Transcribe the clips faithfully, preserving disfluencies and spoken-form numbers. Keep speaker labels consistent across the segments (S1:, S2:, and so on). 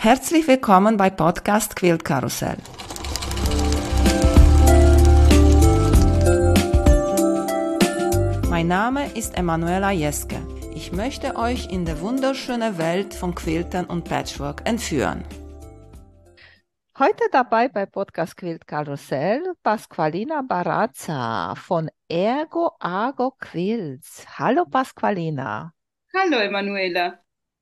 S1: Herzlich willkommen bei Podcast Quilt Karussell. Mein Name ist Emanuela Jeske. Ich möchte euch in die wunderschöne Welt von Quiltern und Patchwork entführen. Heute dabei bei Podcast Quilt Karussell Pasqualina Barazza von Ergo Argo Quilts. Hallo Pasqualina.
S2: Hallo Emanuela.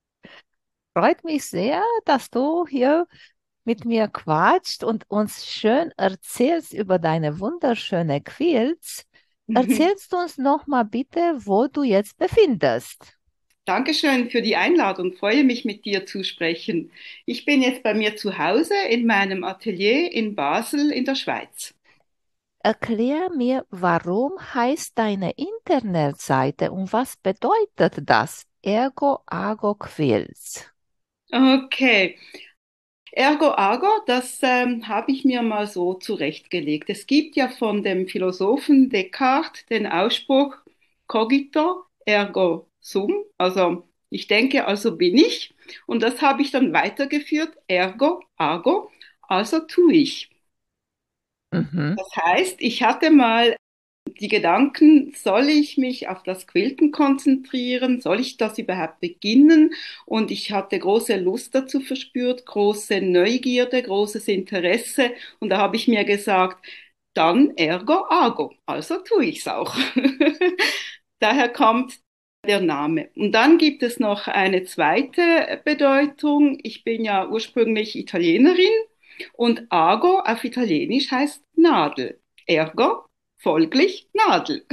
S1: Freut mich sehr, dass du hier mit mir quatscht und uns schön erzählst über deine wunderschöne Quilts. Erzählst du uns noch mal bitte, wo du jetzt befindest?
S2: Dankeschön für die Einladung. Freue mich, mit dir zu sprechen. Ich bin jetzt bei mir zu Hause in meinem Atelier in Basel in der Schweiz.
S1: Erklär mir, warum heißt deine Internetseite und was bedeutet das? Ergo Argo Quilts.
S2: Okay. Ergo Argo, das ähm, habe ich mir mal so zurechtgelegt. Es gibt ja von dem Philosophen Descartes den Ausspruch Cogito ergo sum, also ich denke, also bin ich. Und das habe ich dann weitergeführt, Ergo Argo, also tue ich.
S1: Mhm.
S2: Das heißt, ich hatte mal die Gedanken, soll ich mich auf das Quilten konzentrieren? Soll ich das überhaupt beginnen? Und ich hatte große Lust dazu verspürt, große Neugierde, großes Interesse. Und da habe ich mir gesagt, dann ergo argo. Also tue ich es auch. Daher kommt der Name. Und dann gibt es noch eine zweite Bedeutung. Ich bin ja ursprünglich Italienerin und Ago auf Italienisch heißt Nadel. Ergo, folglich Nadel.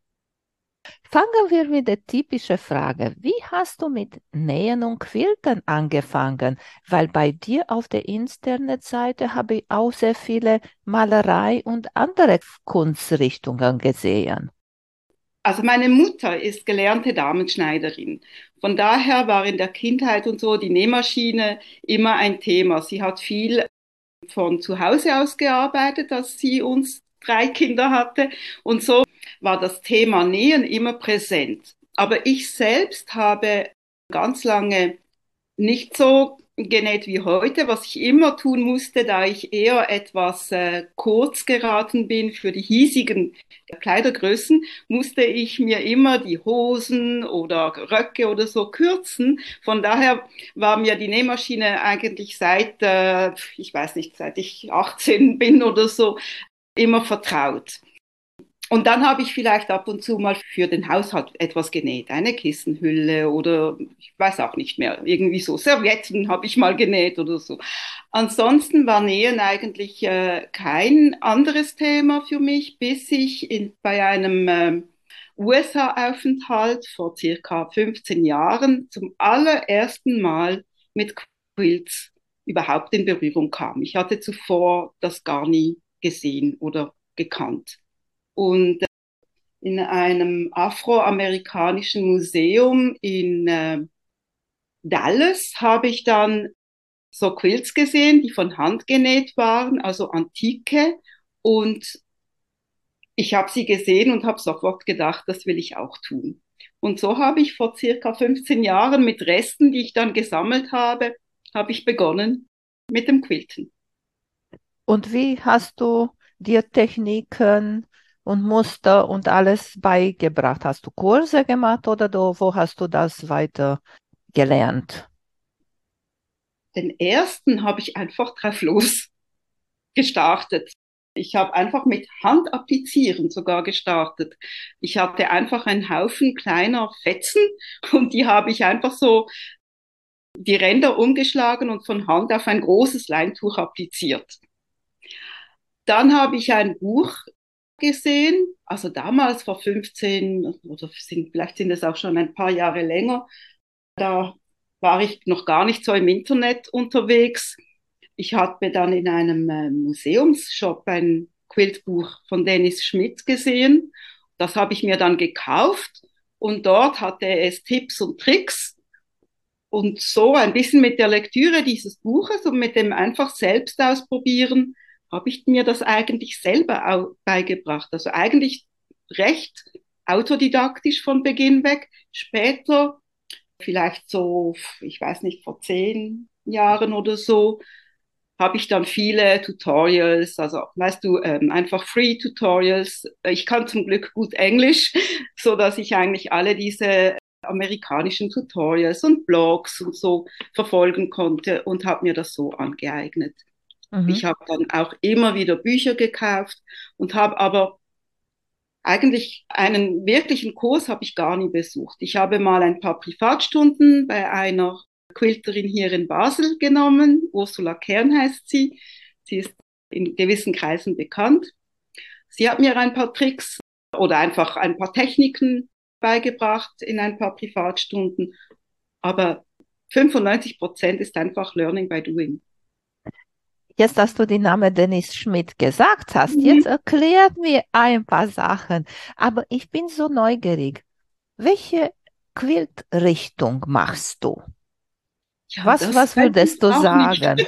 S1: Fangen wir mit der typischen Frage. Wie hast du mit Nähen und Quilten angefangen? Weil bei dir auf der Internetseite habe ich auch sehr viele Malerei und andere Kunstrichtungen gesehen.
S2: Also meine Mutter ist gelernte Damenschneiderin. Von daher war in der Kindheit und so die Nähmaschine immer ein Thema. Sie hat viel von zu Hause aus gearbeitet, als sie uns drei Kinder hatte. Und so war das Thema Nähen immer präsent. Aber ich selbst habe ganz lange nicht so genäht wie heute, was ich immer tun musste, da ich eher etwas äh, kurz geraten bin für die hiesigen Kleidergrößen, musste ich mir immer die Hosen oder Röcke oder so kürzen. Von daher war mir die Nähmaschine eigentlich seit, äh, ich weiß nicht, seit ich achtzehn bin oder so, immer vertraut. Und dann habe ich vielleicht ab und zu mal für den Haushalt etwas genäht, eine Kissenhülle oder ich weiß auch nicht mehr, irgendwie so Servietten habe ich mal genäht oder so. Ansonsten war Nähen eigentlich äh, kein anderes Thema für mich, bis ich in, bei einem äh, U S A-Aufenthalt vor circa fünfzehn Jahren zum allerersten Mal mit Quilts überhaupt in Berührung kam. Ich hatte zuvor das gar nie gesehen oder gekannt. Und in einem afroamerikanischen Museum in äh, Dallas habe ich dann so Quilts gesehen, die von Hand genäht waren, also antike. Und ich habe sie gesehen und habe sofort gedacht, das will ich auch tun. Und so habe ich vor circa fünfzehn Jahren mit Resten, die ich dann gesammelt habe, habe ich begonnen mit dem Quilten.
S1: Und wie hast du dir Techniken und Muster und alles beigebracht? Hast du Kurse gemacht oder du, wo hast du das weiter gelernt?
S2: Den ersten habe ich einfach drauf los gestartet. Ich habe einfach mit Handapplizieren sogar gestartet. Ich hatte einfach einen Haufen kleiner Fetzen und die habe ich einfach so die Ränder umgeschlagen und von Hand auf ein großes Leintuch appliziert. Dann habe ich ein Buch gesehen, also damals vor fünfzehn oder sind, vielleicht sind es auch schon ein paar Jahre länger. Da war ich noch gar nicht so im Internet unterwegs. Ich habe dann in einem äh, Museumsshop ein Quiltbuch von Dennis Schmidt gesehen. Das habe ich mir dann gekauft und dort hatte es Tipps und Tricks. Und so ein bisschen mit der Lektüre dieses Buches und mit dem einfach selbst ausprobieren, habe ich mir das eigentlich selber auch beigebracht. Also eigentlich recht autodidaktisch von Beginn weg. Später, vielleicht so, ich weiß nicht, vor zehn, Jahren oder so, habe ich dann viele Tutorials, also weißt du, ähm, einfach Free Tutorials. Ich kann zum Glück gut Englisch, so dass ich eigentlich alle diese amerikanischen Tutorials und Blogs und so verfolgen konnte und habe mir das so angeeignet.
S1: Mhm.
S2: Ich habe dann auch immer wieder Bücher gekauft und habe aber eigentlich einen wirklichen Kurs habe ich gar nie besucht. Ich habe mal ein paar Privatstunden bei einer Quilterin hier in Basel genommen. Ursula Kern heißt sie. Sie ist in gewissen Kreisen bekannt. Sie hat mir ein paar Tricks oder einfach ein paar Techniken beigebracht in ein paar Privatstunden. Aber fünfundneunzig Prozent ist einfach Learning by Doing.
S1: Jetzt, dass du den Namen Dennis Schmidt gesagt hast, jetzt
S2: Mhm.
S1: erklärt mir ein paar Sachen. Aber ich bin so neugierig. Welche Quiltrichtung machst du?
S2: Ja,
S1: Was,
S2: das
S1: was
S2: weiß ich
S1: würdest du
S2: auch nicht.
S1: sagen?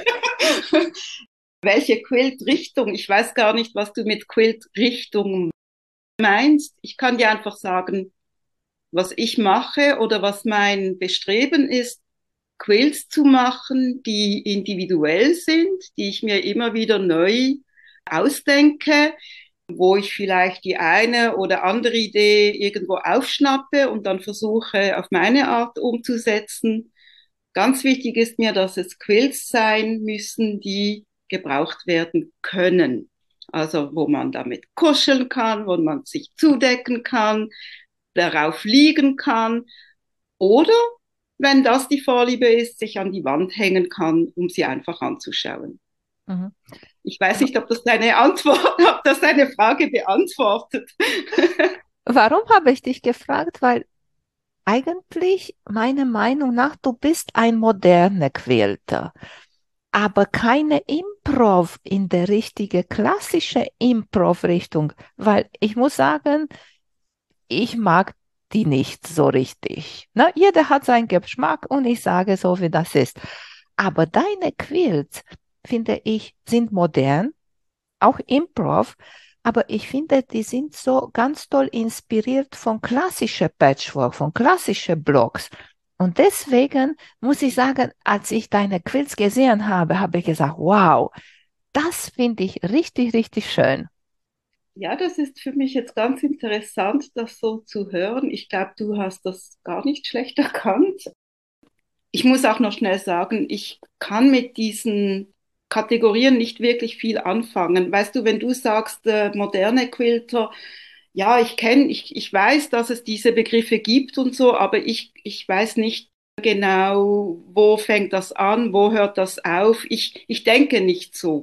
S2: Welche Quiltrichtung? Ich weiß gar nicht, was du mit Quiltrichtung meinst. Ich kann dir einfach sagen, was ich mache oder was mein Bestreben ist, Quilts zu machen, die individuell sind, die ich mir immer wieder neu ausdenke, wo ich vielleicht die eine oder andere Idee irgendwo aufschnappe und dann versuche, auf meine Art umzusetzen. Ganz wichtig ist mir, dass es Quilts sein müssen, die gebraucht werden können. Also wo man damit kuscheln kann, wo man sich zudecken kann, darauf liegen kann oder, wenn das die Vorliebe ist, sich an die Wand hängen kann, um sie einfach anzuschauen.
S1: Mhm.
S2: Ich weiß nicht, ob das deine Antwort, ob das deine Frage beantwortet.
S1: Warum habe ich dich gefragt? Weil eigentlich, meiner Meinung nach, du bist ein moderner Quilter, aber keine Improv in der richtigen klassischen Improv-Richtung, weil ich muss sagen, ich mag die nicht so richtig. Ne? Jeder hat seinen Geschmack und ich sage so, wie das ist. Aber deine Quilts, finde ich, sind modern, auch Improv, aber ich finde, die sind so ganz toll inspiriert von klassischer Patchwork, von klassischen Blocks. Und deswegen muss ich sagen, als ich deine Quilts gesehen habe, habe ich gesagt, wow, das finde ich richtig, richtig schön.
S2: Ja, das ist für mich jetzt ganz interessant, das so zu hören. Ich glaube, du hast das gar nicht schlecht erkannt. Ich muss auch noch schnell sagen, ich kann mit diesen Kategorien nicht wirklich viel anfangen. Weißt du, wenn du sagst, äh, moderne Quilter, ja, ich kenne, ich, ich weiß, dass es diese Begriffe gibt und so, aber ich, ich weiß nicht genau, wo fängt das an, wo hört das auf. Ich, ich denke nicht so.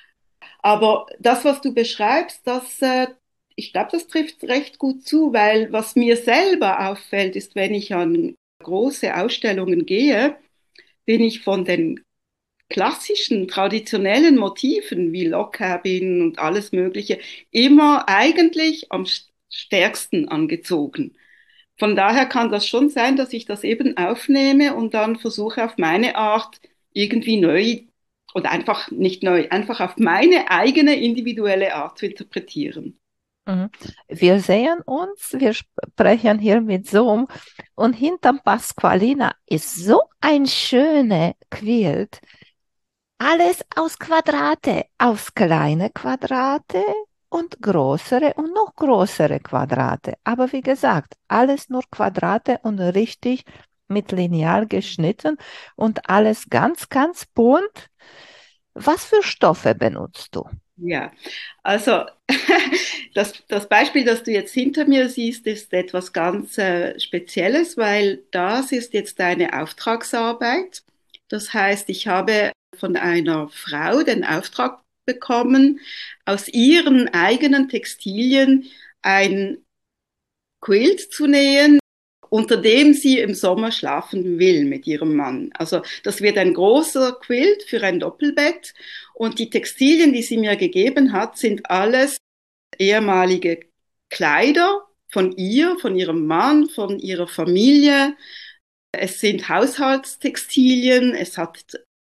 S2: Aber das, was du beschreibst, das, äh, ich glaube, das trifft recht gut zu, weil was mir selber auffällt, ist, wenn ich an große Ausstellungen gehe, bin ich von den klassischen, traditionellen Motiven wie Log Cabin und alles Mögliche immer eigentlich am stärksten angezogen. Von daher kann das schon sein, dass ich das eben aufnehme und dann versuche auf meine Art irgendwie neu oder einfach nicht neu, einfach auf meine eigene individuelle Art zu interpretieren.
S1: Mhm. Wir sehen uns, wir sprechen hier mit Zoom und hinterm Pasqualina ist so ein schöner Quilt. Alles aus Quadrate, aus kleine Quadrate und größere und noch größere Quadrate. Aber wie gesagt, alles nur Quadrate und richtig mit Lineal geschnitten und alles ganz, ganz bunt. Was für Stoffe benutzt du?
S2: Ja, also das, das Beispiel, das du jetzt hinter mir siehst, ist etwas ganz äh, Spezielles, weil das ist jetzt eine Auftragsarbeit. Das heißt, ich habe von einer Frau den Auftrag bekommen, aus ihren eigenen Textilien ein Quilt zu nähen, unter dem sie im Sommer schlafen will mit ihrem Mann. Also das wird ein großer Quilt für ein Doppelbett und die Textilien, die sie mir gegeben hat, sind alles ehemalige Kleider von ihr, von ihrem Mann, von ihrer Familie. Es sind Haushaltstextilien, es hat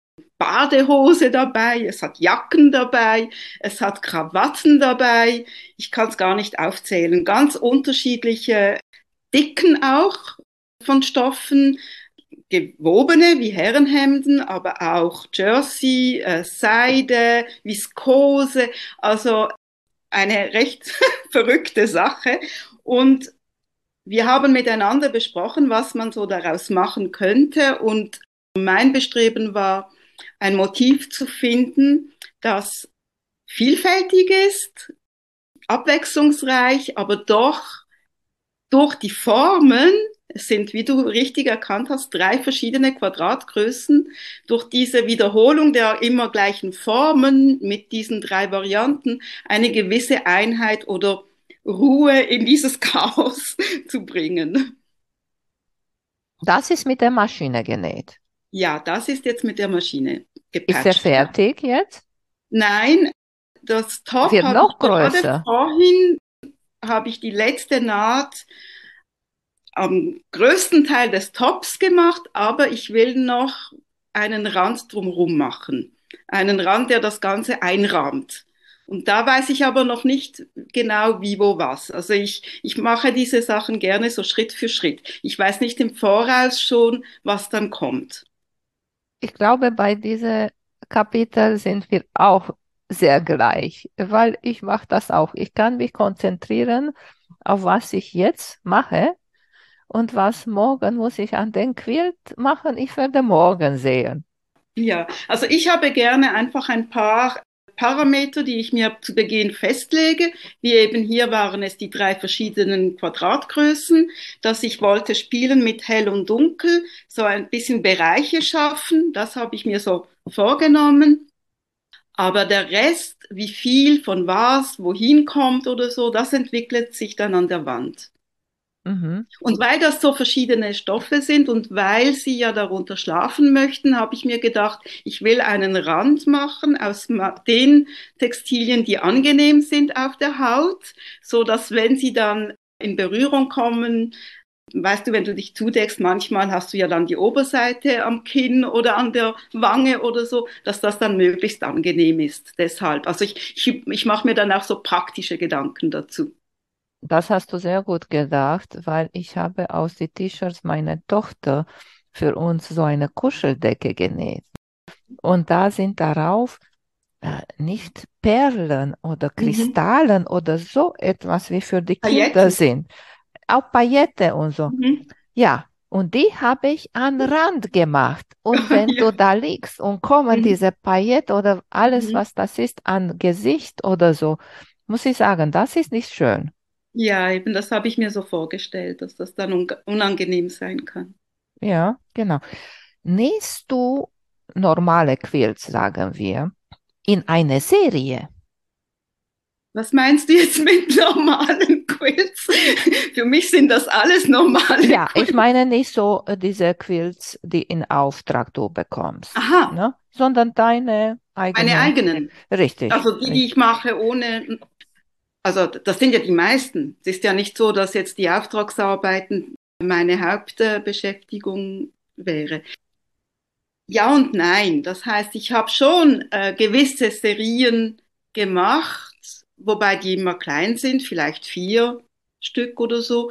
S2: Badehose dabei, es hat Jacken dabei, es hat Krawatten dabei. Ich kann es gar nicht aufzählen. Ganz unterschiedliche Dicken auch von Stoffen. gewobene wie Herrenhemden, aber auch Jersey, äh, Seide, Viskose, also eine recht verrückte Sache. Und wir haben miteinander besprochen, was man so daraus machen könnte. Und mein Bestreben war, ein Motiv zu finden, das vielfältig ist, abwechslungsreich, aber doch durch die Formen, es sind, wie du richtig erkannt hast, drei verschiedene Quadratgrößen, durch diese Wiederholung der immer gleichen Formen mit diesen drei Varianten eine gewisse Einheit oder Ruhe in dieses Chaos zu bringen.
S1: Das ist mit der Maschine genäht.
S2: Ja, das ist jetzt mit der Maschine
S1: Ist er
S2: gepatcht.
S1: fertig jetzt?
S2: Nein, das Top
S1: Wird
S2: habe
S1: noch
S2: ich gerade
S1: größer.
S2: vorhin, habe ich die letzte Naht am größten Teil des Tops gemacht, aber ich will noch einen Rand drumherum machen. Einen Rand, der das Ganze einrahmt. Und da weiß ich aber noch nicht genau, wie, wo, was. Also ich, ich mache diese Sachen gerne so Schritt für Schritt. Ich weiß nicht im Voraus schon, was dann kommt.
S1: Ich glaube, bei diesem Kapitel sind wir auch sehr gleich, weil ich mache das auch. Ich kann mich konzentrieren auf was ich jetzt mache und was morgen muss ich an den Quilt machen. Ich werde morgen sehen.
S2: Ja, also ich habe gerne einfach ein paar Parameter, die ich mir zu Beginn festlege. Wie eben hier waren es die drei verschiedenen Quadratgrößen, dass ich wollte spielen mit hell und dunkel, so ein bisschen Bereiche schaffen. Das habe ich mir so vorgenommen. Aber der Rest, wie viel von was, wohin kommt oder so, das entwickelt sich dann an der Wand.
S1: Mhm.
S2: Und weil das so verschiedene Stoffe sind und weil sie ja darunter schlafen möchten, habe ich mir gedacht, ich will einen Rand machen aus den Textilien, die angenehm sind auf der Haut, so dass wenn sie dann in Berührung kommen, weißt du, wenn du dich zudeckst, manchmal hast du ja dann die Oberseite am Kinn oder an der Wange oder so, dass das dann möglichst angenehm ist. Deshalb, also ich, ich, ich mache mir dann auch so praktische Gedanken dazu.
S1: Das hast du sehr gut gedacht, weil ich habe aus den T-Shirts meiner Tochter für uns so eine Kuscheldecke genäht. Und da sind darauf äh, nicht Perlen oder
S2: Mhm.
S1: Kristallen oder so etwas wie für die Kinder
S2: Pailletten.
S1: sind. Auch Paillette und so.
S2: Mhm.
S1: Ja, und die habe ich an Rand gemacht. Und wenn
S2: Ja.
S1: du da liegst und kommen
S2: Mhm.
S1: diese Paillette oder alles,
S2: Mhm.
S1: was das ist, an Gesicht oder so, muss ich sagen, das ist nicht schön.
S2: Ja, eben, das habe ich mir so vorgestellt, dass das dann un unangenehm sein kann.
S1: Ja, genau. Nähst du normale Quilts, sagen wir, in eine Serie?
S2: Was meinst du jetzt mit normalen Quilts? Für mich sind das alles normale
S1: Ja, ich
S2: Quilts.
S1: meine nicht so äh, diese Quilts, die in Auftrag du bekommst,
S2: Aha,
S1: ne? Sondern deine
S2: meine
S1: eigene.
S2: eigenen.
S1: Richtig,
S2: Also die, die
S1: richtig.
S2: ich mache ohne, also das sind ja die meisten. Es ist ja nicht so, dass jetzt die Auftragsarbeiten meine Hauptbeschäftigung wäre. Ja und nein. Das heißt, ich habe schon äh, gewisse Serien gemacht, wobei die immer klein sind, vielleicht vier Stück oder so,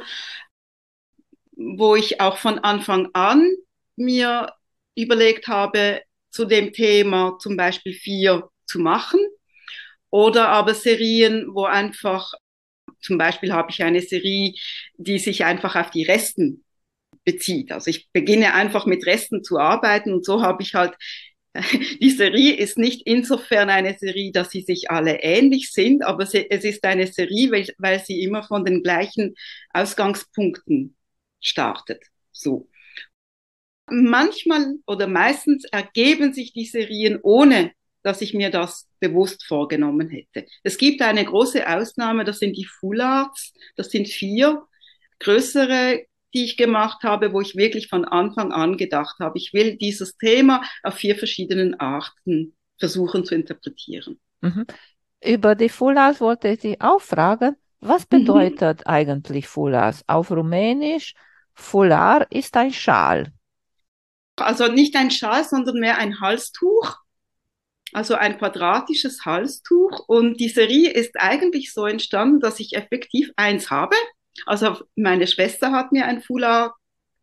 S2: wo ich auch von Anfang an mir überlegt habe, zu dem Thema zum Beispiel vier zu machen. Oder aber Serien, wo einfach, zum Beispiel habe ich eine Serie, die sich einfach auf die Resten bezieht. Also ich beginne einfach mit Resten zu arbeiten und so habe ich halt, die Serie ist nicht insofern eine Serie, dass sie sich alle ähnlich sind, aber sie, es ist eine Serie, weil, weil sie immer von den gleichen Ausgangspunkten startet. So. Manchmal oder meistens ergeben sich die Serien ohne, dass ich mir das bewusst vorgenommen hätte. Es gibt eine große Ausnahme, das sind die Full Arts, das sind vier größere, die ich gemacht habe, wo ich wirklich von Anfang an gedacht habe, ich will dieses Thema auf vier verschiedenen Arten versuchen zu interpretieren.
S1: Mhm. Über die Fulas wollte ich Sie auch fragen, was
S2: Mhm.
S1: bedeutet eigentlich Fulas? Auf Rumänisch, Fular ist ein Schal.
S2: Also nicht ein Schal, sondern mehr ein Halstuch, also ein quadratisches Halstuch. Und die Serie ist eigentlich so entstanden, dass ich effektiv eins habe. Also meine Schwester hat mir ein Foulard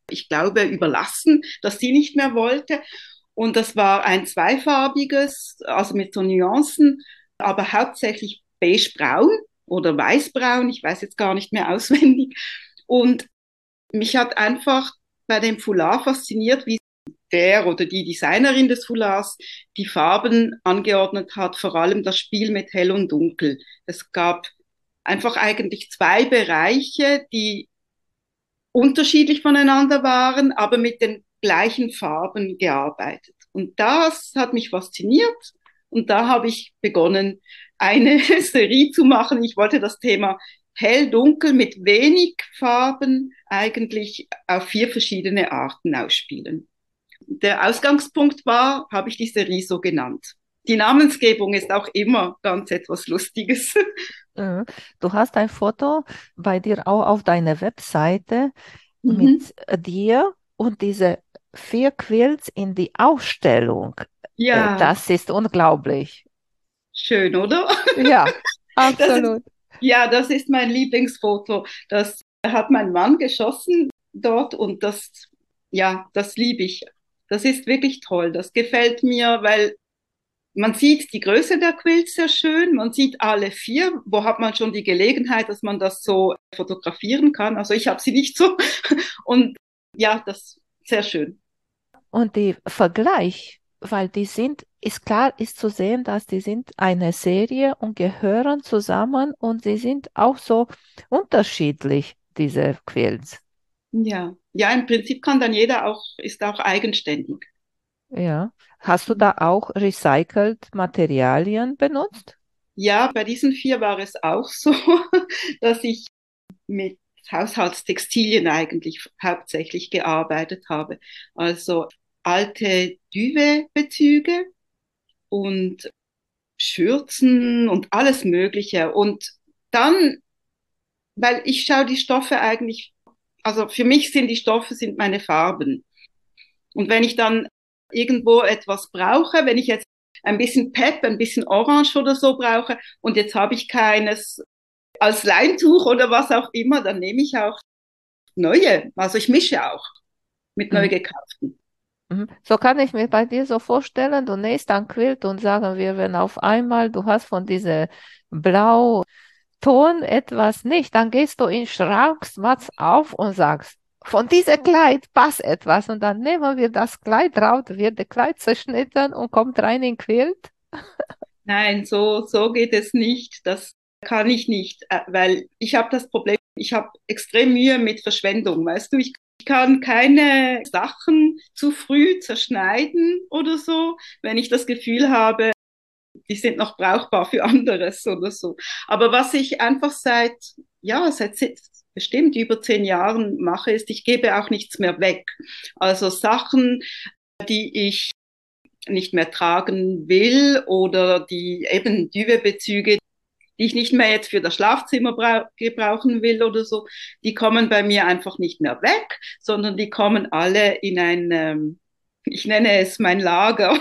S2: ich glaube, überlassen, dass sie nicht mehr wollte. Und das war ein zweifarbiges, also mit so Nuancen, aber hauptsächlich beigebraun oder weißbraun, ich weiß jetzt gar nicht mehr auswendig. Und mich hat einfach bei dem Foulard fasziniert, wie der oder die Designerin des Foulards die Farben angeordnet hat, vor allem das Spiel mit Hell und Dunkel. Es gab einfach eigentlich zwei Bereiche, die unterschiedlich voneinander waren, aber mit den gleichen Farben gearbeitet. Und das hat mich fasziniert und da habe ich begonnen, eine Serie zu machen. Ich wollte das Thema hell-dunkel mit wenig Farben eigentlich auf vier verschiedene Arten ausspielen. Der Ausgangspunkt war, habe ich die Serie so genannt. Die Namensgebung ist auch immer ganz etwas Lustiges.
S1: Du hast ein Foto bei dir auch auf deiner Webseite
S2: Mhm.
S1: mit dir und diese vier Quilts in die Ausstellung.
S2: Ja,
S1: Das ist unglaublich.
S2: schön, oder?
S1: Ja,
S2: Das ist,
S1: absolut.
S2: ja, das ist mein Lieblingsfoto. Das hat mein Mann geschossen dort und das, ja, das liebe ich. Das ist wirklich toll. Das gefällt mir, weil man sieht die Größe der Quilts sehr schön. Man sieht alle vier. Wo hat man schon die Gelegenheit, dass man das so fotografieren kann? Also ich habe sie nicht so. Und ja, das ist sehr schön.
S1: Und die Vergleich, weil die sind, ist klar, ist zu sehen, dass die sind eine Serie und gehören zusammen und sie sind auch so unterschiedlich, diese Quilts.
S2: Ja, ja, im Prinzip kann dann jeder auch, ist auch eigenständig.
S1: Ja. Hast du da auch recycelt Materialien benutzt?
S2: Ja, bei diesen vier war es auch so, dass ich mit Haushaltstextilien eigentlich hauptsächlich gearbeitet habe. Also alte Duvet-Bezüge und Schürzen und alles Mögliche. Und dann, weil ich schaue die Stoffe eigentlich, also für mich sind die Stoffe sind meine Farben. Und wenn ich dann irgendwo etwas brauche, wenn ich jetzt ein bisschen Pep, ein bisschen Orange oder so brauche und jetzt habe ich keines als Leintuch oder was auch immer, dann nehme ich auch neue. Also ich mische auch mit neu
S1: Mhm.
S2: gekauften.
S1: Mhm. So kann ich mir bei dir so vorstellen, du nähst ein Quilt und sagen wir, wenn auf einmal du hast von dieser Blauton etwas nicht, dann gehst du in den Schrank, machst auf und sagst, von diesem Kleid passt etwas und dann nehmen wir das Kleid raus, wird das Kleid zerschnitten und kommt rein in den Quilt.
S2: Nein, so, so geht es nicht. Das kann ich nicht, äh, weil ich habe das Problem, ich habe extrem Mühe mit Verschwendung, weißt du, ich, ich kann keine Sachen zu früh zerschneiden oder so, wenn ich das Gefühl habe, die sind noch brauchbar für anderes oder so. Aber was ich einfach seit, ja, seit bestimmt über zehn Jahren mache, ist, ich gebe auch nichts mehr weg. Also Sachen, die ich nicht mehr tragen will oder die eben Duvet-Bezüge, die ich nicht mehr jetzt für das Schlafzimmer gebrauchen will oder so, die kommen bei mir einfach nicht mehr weg, sondern die kommen alle in ein, ähm, ich nenne es mein Lager,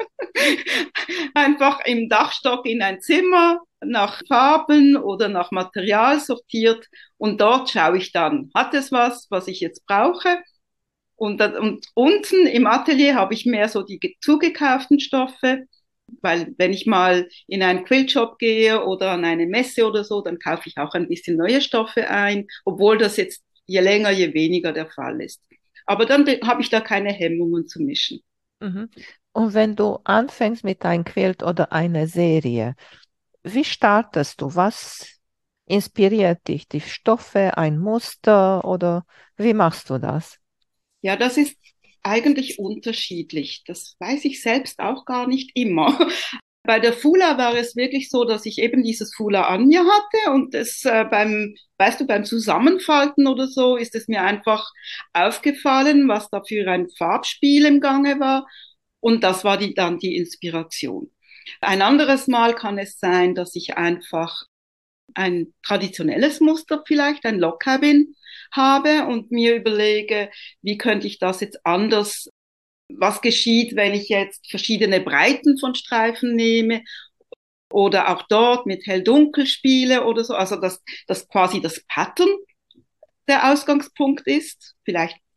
S2: einfach im Dachstock in ein Zimmer nach Farben oder nach Material sortiert und dort schaue ich dann, hat es was, was ich jetzt brauche? Und, und unten im Atelier habe ich mehr so die zugekauften Stoffe, weil wenn ich mal in einen Quiltshop gehe oder an eine Messe oder so, dann kaufe ich auch ein bisschen neue Stoffe ein, obwohl das jetzt je länger, je weniger der Fall ist. Aber dann habe ich da keine Hemmungen zu mischen.
S1: Mhm. Und wenn du anfängst mit einem Quilt oder einer Serie, wie startest du? Was inspiriert dich? Die Stoffe, ein Muster oder wie machst du das?
S2: Ja, das ist eigentlich unterschiedlich. Das weiß ich selbst auch gar nicht immer. Bei der Fula war es wirklich so, dass ich eben dieses Fula an mir hatte und es äh, beim, weißt du, beim Zusammenfalten oder so ist es mir einfach aufgefallen, was da für ein Farbspiel im Gange war und das war die, dann die Inspiration. Ein anderes Mal kann es sein, dass ich einfach ein traditionelles Muster vielleicht, ein Lockcabin habe und mir überlege, wie könnte ich das jetzt anders, was geschieht, wenn ich jetzt verschiedene Breiten von Streifen nehme oder auch dort mit hell-dunkel spiele oder so, also dass das quasi das Pattern der Ausgangspunkt ist, vielleicht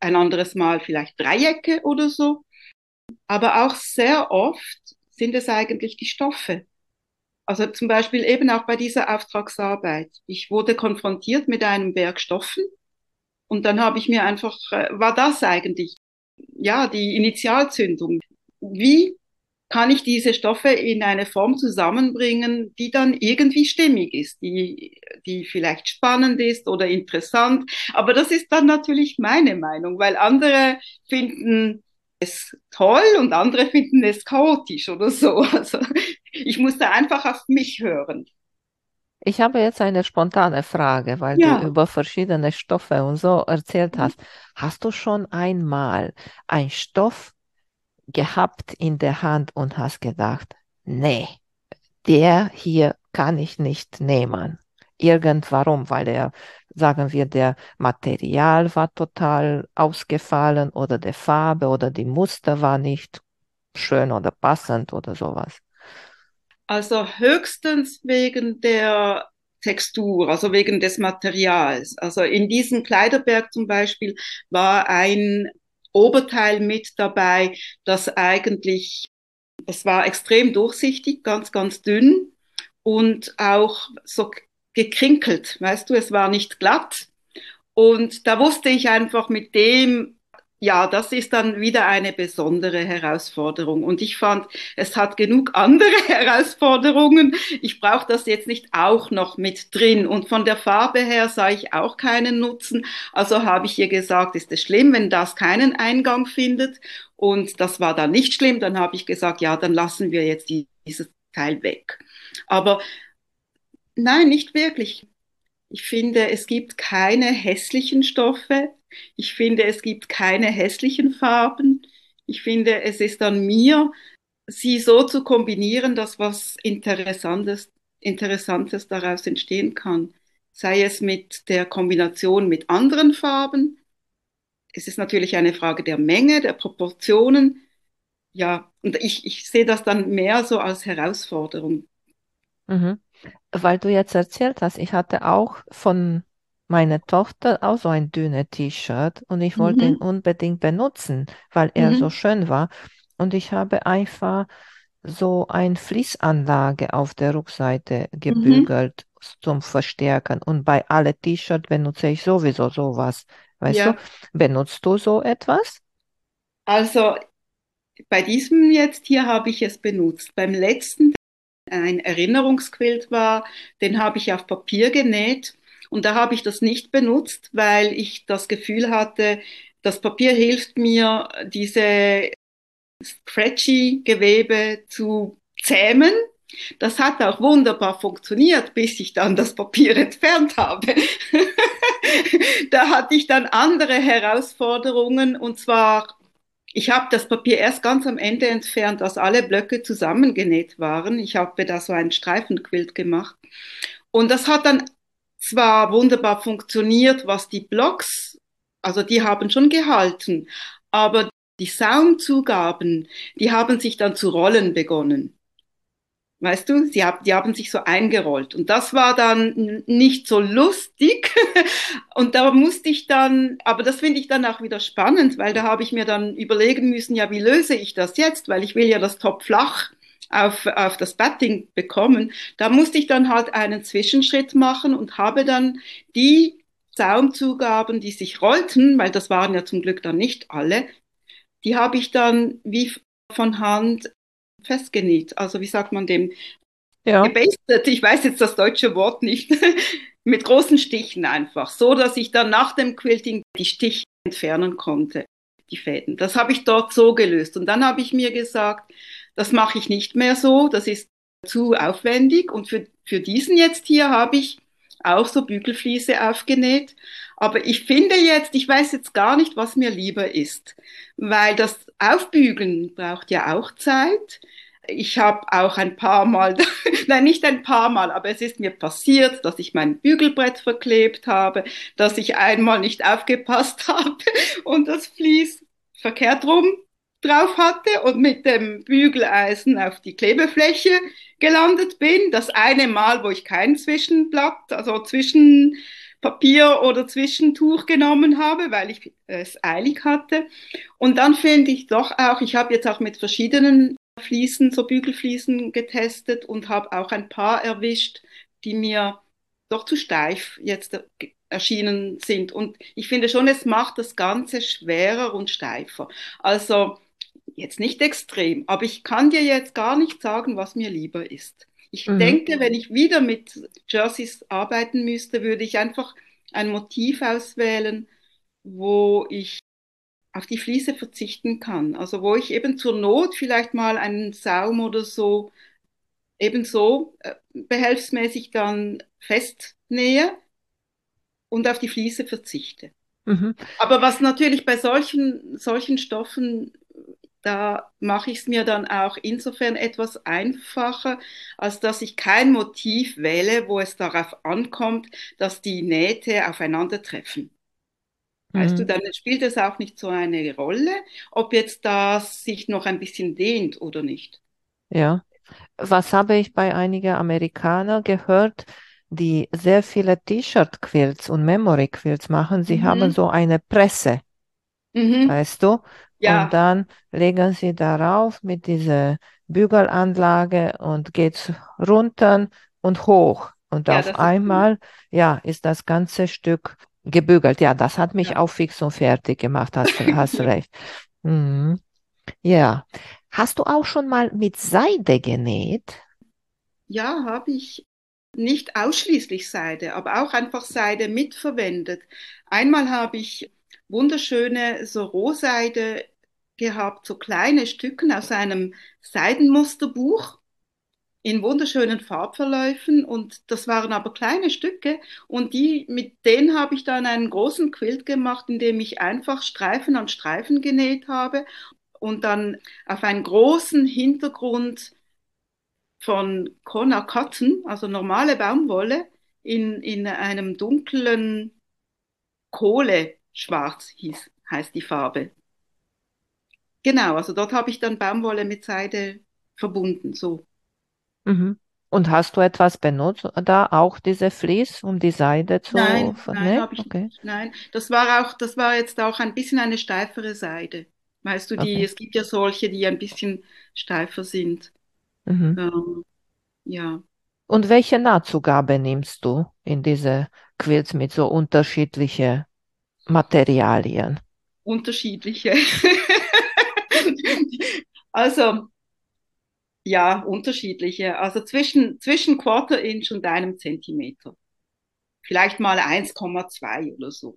S2: ein anderes Mal vielleicht Dreiecke oder so. Aber auch sehr oft sind es eigentlich die Stoffe. Also zum Beispiel eben auch bei dieser Auftragsarbeit. Ich wurde konfrontiert mit einem Berg Stoffen und dann habe ich mir einfach, äh, war das eigentlich, ja, die Initialzündung. Wie kann ich diese Stoffe in eine Form zusammenbringen, die dann irgendwie stimmig ist, die, die vielleicht spannend ist oder interessant. Aber das ist dann natürlich meine Meinung, weil andere finden es toll und andere finden es chaotisch oder so. Also ich muss da einfach auf mich hören.
S1: Ich habe jetzt eine spontane Frage, weil du
S2: Ja.
S1: über verschiedene Stoffe und so erzählt hast. Hast du schon einmal einen Stoff gehabt in der Hand und hast gedacht, nee, der hier kann ich nicht nehmen. Irgendwarum, weil er, sagen wir, der Material war total ausgefallen oder die Farbe oder die Muster war nicht schön oder passend oder sowas.
S2: Also höchstens wegen der Textur, also wegen des Materials. Also in diesem Kleiderberg zum Beispiel war ein Oberteil mit dabei, das eigentlich, es war extrem durchsichtig, ganz, ganz dünn und auch so gekrinkelt, weißt du, es war nicht glatt. Und da wusste ich einfach mit dem, ja, das ist dann wieder eine besondere Herausforderung. Und ich fand, es hat genug andere Herausforderungen. Ich brauche das jetzt nicht auch noch mit drin. Und von der Farbe her sah ich auch keinen Nutzen. Also habe ich ihr gesagt, ist es schlimm, wenn das keinen Eingang findet? Und das war dann nicht schlimm. Dann habe ich gesagt, ja, dann lassen wir jetzt dieses Teil weg. Aber nein, nicht wirklich. Ich finde, es gibt keine hässlichen Stoffe. Ich finde, es gibt keine hässlichen Farben. Ich finde, es ist an mir, sie so zu kombinieren, dass was Interessantes, Interessantes daraus entstehen kann. Sei es mit der Kombination mit anderen Farben. Es ist natürlich eine Frage der Menge, der Proportionen. Ja, und ich, ich sehe das dann mehr so als Herausforderung.
S1: Mhm. Weil du jetzt erzählt hast, ich hatte auch von meiner Tochter auch so ein dünnes T-Shirt und ich wollte ihn
S2: Mhm.
S1: unbedingt benutzen, weil er so
S2: Mhm.
S1: schön war. Und ich habe einfach so eine Fließanlage auf der Rückseite
S2: Mhm.
S1: gebügelt zum Verstärken. Und bei alle T-Shirt benutze ich sowieso sowas. Weißt du,
S2: Ja,
S1: benutzt du so etwas?
S2: also bei diesem jetzt hier habe ich es benutzt. Beim letzten, ein Erinnerungsquilt war, den habe ich auf Papier genäht und da habe ich das nicht benutzt, weil ich das Gefühl hatte, das Papier hilft mir, diese scratchy Gewebe zu zähmen. Das hat auch wunderbar funktioniert, bis ich dann das Papier entfernt habe. Da hatte ich dann andere Herausforderungen und zwar ich habe das Papier erst ganz am Ende entfernt, als alle Blöcke zusammengenäht waren. Ich habe da so einen Streifenquilt gemacht. Und das hat dann zwar wunderbar funktioniert, was die Blocks, also die haben schon gehalten, aber die Saumzugaben, die haben sich dann zu rollen begonnen. Weißt du, sie haben, die haben sich so eingerollt. Und das war dann nicht so lustig. Und da musste ich dann, aber das finde ich dann auch wieder spannend, weil da habe ich mir dann überlegen müssen, ja, wie löse ich das jetzt? Weil ich will ja das Top flach auf, auf das Batting bekommen. Da musste ich dann halt einen Zwischenschritt machen und habe dann die Saumzugaben, die sich rollten, weil das waren ja zum Glück dann nicht alle, die habe ich dann wie von Hand festgenäht. Also wie sagt man dem?
S1: Ja.
S2: Gebastet, ich weiß jetzt das deutsche Wort nicht, mit großen Stichen einfach, so dass ich dann nach dem Quilting die Stiche entfernen konnte, die Fäden. Das habe ich dort so gelöst. Und dann habe ich mir gesagt, das mache ich nicht mehr so, das ist zu aufwendig. Und für, für diesen jetzt hier habe ich auch so Bügelfliese aufgenäht. Aber ich finde jetzt, ich weiß jetzt gar nicht, was mir lieber ist, weil das Aufbügeln braucht ja auch Zeit. Ich habe auch ein paar Mal, nein, nicht ein paar Mal, aber es ist mir passiert, dass ich mein Bügelbrett verklebt habe, dass ich einmal nicht aufgepasst habe und das Vlies verkehrt rum drauf hatte und mit dem Bügeleisen auf die Klebefläche gelandet bin. Das eine Mal, wo ich kein Zwischenblatt, also Zwischenblatt Papier oder Zwischentuch genommen habe, weil ich es eilig hatte. Und dann finde ich doch auch, ich habe jetzt auch mit verschiedenen Fliesen, so Bügelfliesen getestet und habe auch ein paar erwischt, die mir doch zu steif jetzt erschienen sind. Und ich finde schon, es macht das Ganze schwerer und steifer. Also jetzt nicht extrem, aber ich kann dir jetzt gar nicht sagen, was mir lieber ist. Ich
S1: Mhm.
S2: denke, wenn ich wieder mit Jerseys arbeiten müsste, würde ich einfach ein Motiv auswählen, wo ich auf die Fliese verzichten kann. Also wo ich eben zur Not vielleicht mal einen Saum oder so ebenso äh, behelfsmäßig dann festnähe und auf die Fliese verzichte.
S1: Mhm.
S2: Aber was natürlich bei solchen, solchen Stoffen, da mache ich es mir dann auch insofern etwas einfacher, als dass ich kein Motiv wähle, wo es darauf ankommt, dass die Nähte aufeinandertreffen. Weißt du,
S1: Mhm.
S2: dann spielt es auch nicht so eine Rolle, ob jetzt das sich noch ein bisschen dehnt oder nicht.
S1: Ja. Was habe ich bei einigen Amerikanern gehört, die sehr viele T-Shirt-Quilts und Memory-Quilts machen? Sie haben
S2: Mhm.
S1: so eine Presse,
S2: Mhm.
S1: weißt du? Und
S2: Ja,
S1: dann legen sie darauf mit dieser Bügelanlage und geht's runter und hoch. Und
S2: ja,
S1: auf
S2: das ist gut.
S1: einmal, ja, ist das ganze Stück gebügelt. Ja, das hat mich
S2: Ja.
S1: auch fix und fertig gemacht, hast, hast
S2: Gut.
S1: recht. Mhm. Ja. Hast du auch schon mal mit Seide genäht?
S2: Ja, habe ich nicht ausschließlich Seide, aber auch einfach Seide mitverwendet. Einmal habe ich wunderschöne so Rohseide gehabt, so kleine Stücken aus einem Seidenmusterbuch in wunderschönen Farbverläufen und das waren aber kleine Stücke und die mit denen habe ich dann einen großen Quilt gemacht, in dem ich einfach Streifen an Streifen genäht habe und dann auf einen großen Hintergrund von Kona Cotton, also normale Baumwolle, in, in einem dunklen Kohleschwarz hieß, heißt die Farbe. Genau, also dort habe ich dann Baumwolle mit Seide verbunden, so.
S1: Mhm. Und hast du etwas benutzt, da auch diese Vlies, um die Seide zu
S2: Nein, nein,
S1: vernähen?
S2: habe ich
S1: Okay,
S2: nicht. Nein, das war auch, das war jetzt auch ein bisschen eine steifere Seide. Weißt du, die,
S1: okay.
S2: es gibt ja solche, die ein bisschen steifer sind.
S1: Mhm.
S2: Ähm, ja,
S1: Und welche Nahtzugabe nimmst du in diese Quilts mit so unterschiedlichen Materialien?
S2: unterschiedliche. Also, ja, unterschiedliche. Also zwischen, zwischen Quarter Inch und einem Zentimeter. Vielleicht mal eins Komma zwei oder so.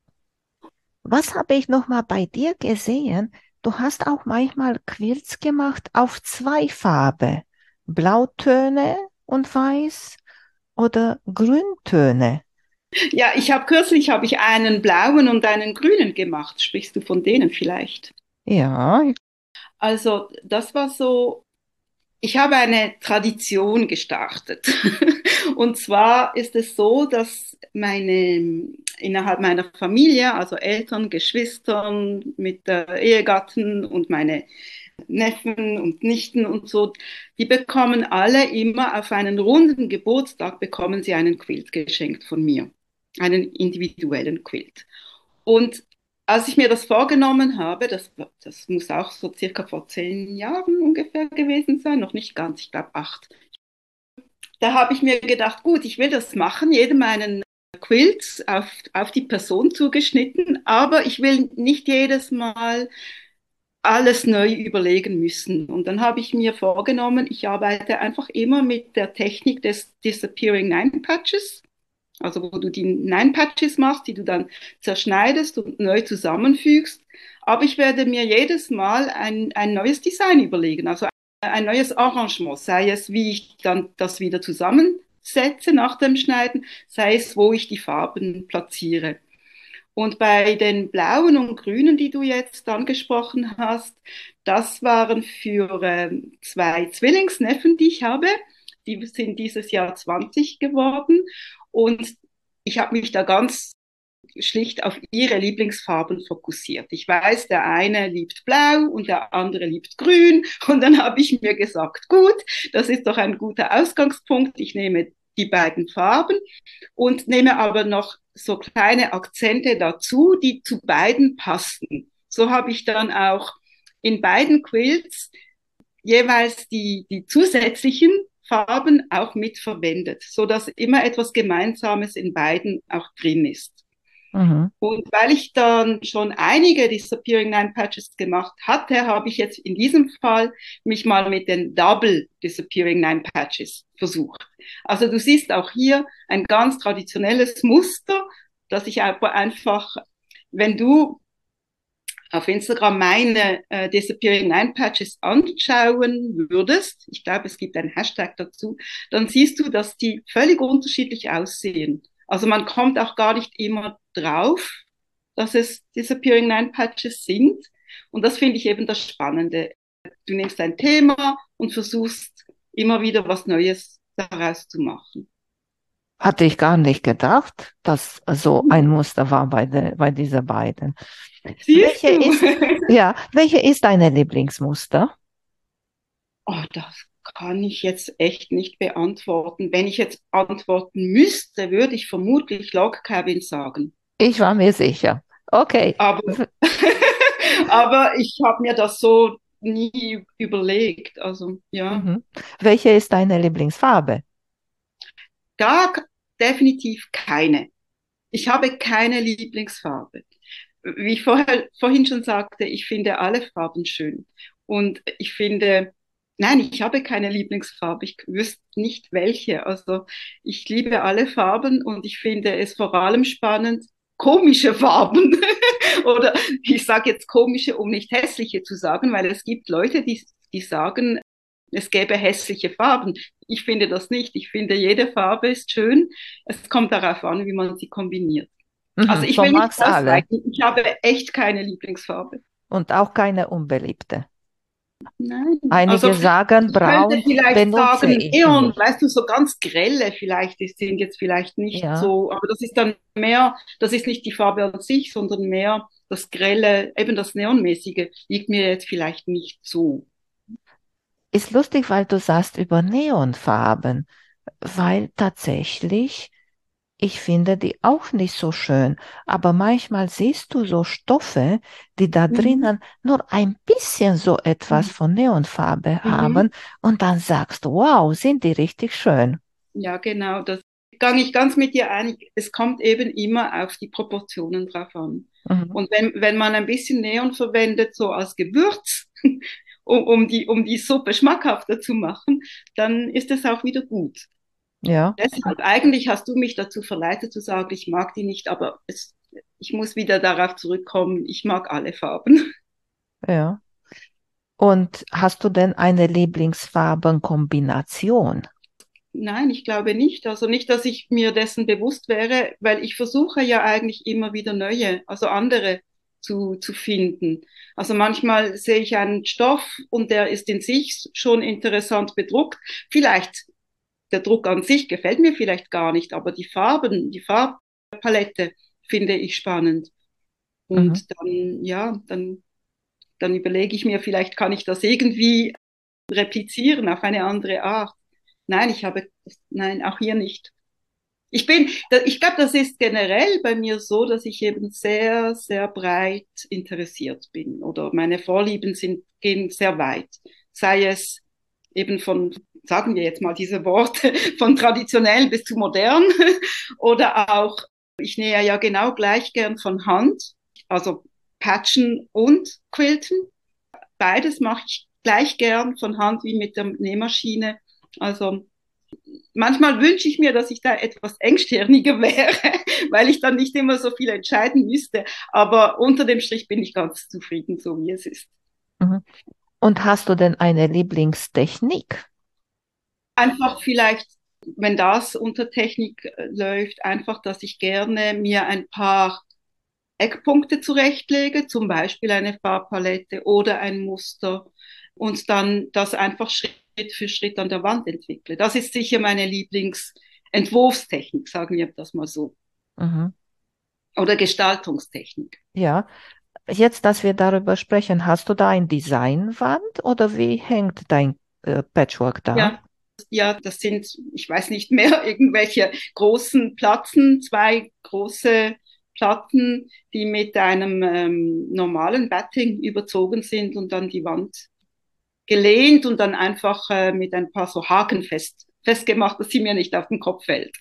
S1: Was habe ich noch mal bei dir gesehen? Du hast auch manchmal Quilts gemacht auf zwei Farben, Blautöne und Weiß oder Grüntöne.
S2: Ja, ich habe kürzlich habe ich einen blauen und einen grünen gemacht. Sprichst du von denen vielleicht?
S1: Ja,
S2: Also, das war so, ich habe eine Tradition gestartet. Und zwar ist es so, dass meine, innerhalb meiner Familie, also Eltern, Geschwistern mit äh, Ehegatten und meine Neffen und Nichten und so, die bekommen alle immer auf einen runden Geburtstag bekommen sie einen Quilt geschenkt von mir, einen individuellen Quilt. Und als ich mir das vorgenommen habe, das, das muss auch so circa vor zehn Jahren ungefähr gewesen sein, noch nicht ganz, ich glaube acht, da habe ich mir gedacht, gut, ich will das machen, jedem einen Quilt auf, auf die Person zugeschnitten, aber ich will nicht jedes Mal alles neu überlegen müssen. Und dann habe ich mir vorgenommen, ich arbeite einfach immer mit der Technik des Disappearing Nine Patches, also wo du die Nine Patches machst, die du dann zerschneidest und neu zusammenfügst. Aber ich werde mir jedes Mal ein, ein neues Design überlegen, also ein neues Arrangement, sei es, wie ich dann das wieder zusammensetze nach dem Schneiden, sei es, wo ich die Farben platziere. Und bei den blauen und grünen, die du jetzt angesprochen hast, das waren für ähm, zwei Zwillingsneffen, die ich habe. Die sind dieses Jahr zwanzig geworden. Und ich habe mich da ganz schlicht auf ihre Lieblingsfarben fokussiert. Ich weiß, der eine liebt blau und der andere liebt grün. Und dann habe ich mir gesagt, gut, das ist doch ein guter Ausgangspunkt. Ich nehme die beiden Farben und nehme aber noch so kleine Akzente dazu, die zu beiden passen. So habe ich dann auch in beiden Quilts jeweils die, die zusätzlichen Farben auch mit verwendet, so dass immer etwas Gemeinsames in beiden auch drin ist. Mhm. Und weil ich dann schon einige Disappearing Nine Patches gemacht hatte, habe ich jetzt in diesem Fall mich mal mit den Double Disappearing Nine Patches versucht. Also du siehst auch hier ein ganz traditionelles Muster, das ich einfach, wenn du auf Instagram meine äh, Disappearing Nine Patches anschauen würdest, ich glaube, es gibt einen Hashtag dazu, dann siehst du, dass die völlig unterschiedlich aussehen. Also man kommt auch gar nicht immer drauf, dass es Disappearing Nine Patches sind. Und das finde ich eben das Spannende. Du nimmst ein Thema und versuchst immer wieder was Neues daraus zu machen.
S1: Hatte ich gar nicht gedacht, dass so ein Muster war bei, de, bei dieser beiden.
S2: Siehst
S1: welche
S2: du?
S1: Ist, ja, welche ist deine Lieblingsmuster?
S2: Oh, das kann ich jetzt echt nicht beantworten. Wenn ich jetzt antworten müsste, würde ich vermutlich Log Cabin sagen.
S1: Ich war mir sicher. Okay.
S2: Aber, aber ich habe mir das so nie überlegt. Also, ja.
S1: Mhm. Welche ist deine Lieblingsfarbe?
S2: Gar definitiv keine. Ich habe keine Lieblingsfarbe. Wie ich vorher, vorhin schon sagte, ich finde alle Farben schön. Und ich finde, nein, ich habe keine Lieblingsfarbe. Ich wüsste nicht welche. Also ich liebe alle Farben und ich finde es vor allem spannend, komische Farben. Oder ich sage jetzt komische, um nicht hässliche zu sagen, weil es gibt Leute, die, die sagen, es gäbe hässliche Farben. Ich finde das nicht. Ich finde, jede Farbe ist schön. Es kommt darauf an, wie man sie kombiniert.
S1: Mhm,
S2: also ich will nicht ausweichen. Ich habe echt keine Lieblingsfarbe.
S1: Und auch keine unbeliebte.
S2: Nein.
S1: Einige
S2: also,
S1: sagen braun,
S2: ich könnte vielleicht
S1: benutze
S2: sagen,
S1: ich
S2: Neon,
S1: nicht.
S2: weißt du, so ganz grelle vielleicht, die sind jetzt vielleicht nicht
S1: Ja.
S2: so, aber das ist dann mehr, das ist nicht die Farbe an sich, sondern mehr das grelle, eben das Neonmäßige, liegt mir jetzt vielleicht nicht so.
S1: Ist lustig, weil du sagst über Neonfarben, weil tatsächlich, ich finde die auch nicht so schön, aber manchmal siehst du so Stoffe, die da
S2: Mhm.
S1: drinnen nur ein bisschen so etwas von Neonfarbe
S2: Mhm.
S1: haben und dann sagst du, wow, sind die richtig schön.
S2: Ja, genau, das gehe ich ganz mit dir ein. Es kommt eben immer auf die Proportionen drauf an. Mhm. Und wenn, wenn man ein bisschen Neon verwendet, so als Gewürz, um, um, die, um die Suppe schmackhafter zu machen, dann ist es auch wieder gut.
S1: Ja.
S2: Deshalb, eigentlich hast du mich dazu verleitet zu sagen, ich mag die nicht, aber es, ich muss wieder darauf zurückkommen, ich mag alle Farben.
S1: Ja. Und hast du denn eine Lieblingsfarbenkombination?
S2: Nein, ich glaube nicht. Also nicht, dass ich mir dessen bewusst wäre, weil ich versuche ja eigentlich immer wieder neue, also andere zu, zu finden. Also manchmal sehe ich einen Stoff und der ist in sich schon interessant bedruckt. Vielleicht der Druck an sich gefällt mir vielleicht gar nicht, aber die Farben, die Farbpalette finde ich spannend. Und mhm. dann, ja, dann, dann überlege ich mir, vielleicht kann ich das irgendwie replizieren auf eine andere Art. Nein, ich habe, nein, auch hier nicht. Ich bin, ich glaube, das ist generell bei mir so, dass ich eben sehr, sehr breit interessiert bin oder meine Vorlieben sind, gehen sehr weit. Sei es eben von, sagen wir jetzt mal diese Worte, von traditionell bis zu modern oder auch, ich nähe ja genau gleich gern von Hand, also Patchen und Quilten. Beides mache ich gleich gern von Hand wie mit der Nähmaschine. Also manchmal wünsche ich mir, dass ich da etwas engstirniger wäre, weil ich dann nicht immer so viel entscheiden müsste. Aber unter dem Strich bin ich ganz zufrieden, so wie es ist.
S1: Und hast du denn eine Lieblingstechnik?
S2: Einfach vielleicht, wenn das unter Technik läuft, einfach, dass ich gerne mir ein paar Eckpunkte zurechtlege, zum Beispiel eine Farbpalette oder ein Muster und dann das einfach Schritt für Schritt an der Wand entwickle. Das ist sicher meine Lieblingsentwurfstechnik, sagen wir das mal so. Mhm. Oder Gestaltungstechnik.
S1: Ja, jetzt, dass wir darüber sprechen, hast du da ein Designwand oder wie hängt dein äh, Patchwork da?
S2: Ja, ja, das sind, ich weiß nicht mehr, irgendwelche großen Platten, zwei große Platten, die mit einem ähm, normalen Batting überzogen sind und dann die Wand gelehnt und dann einfach äh, mit ein paar so Haken fest, festgemacht, dass sie mir nicht auf den Kopf fällt.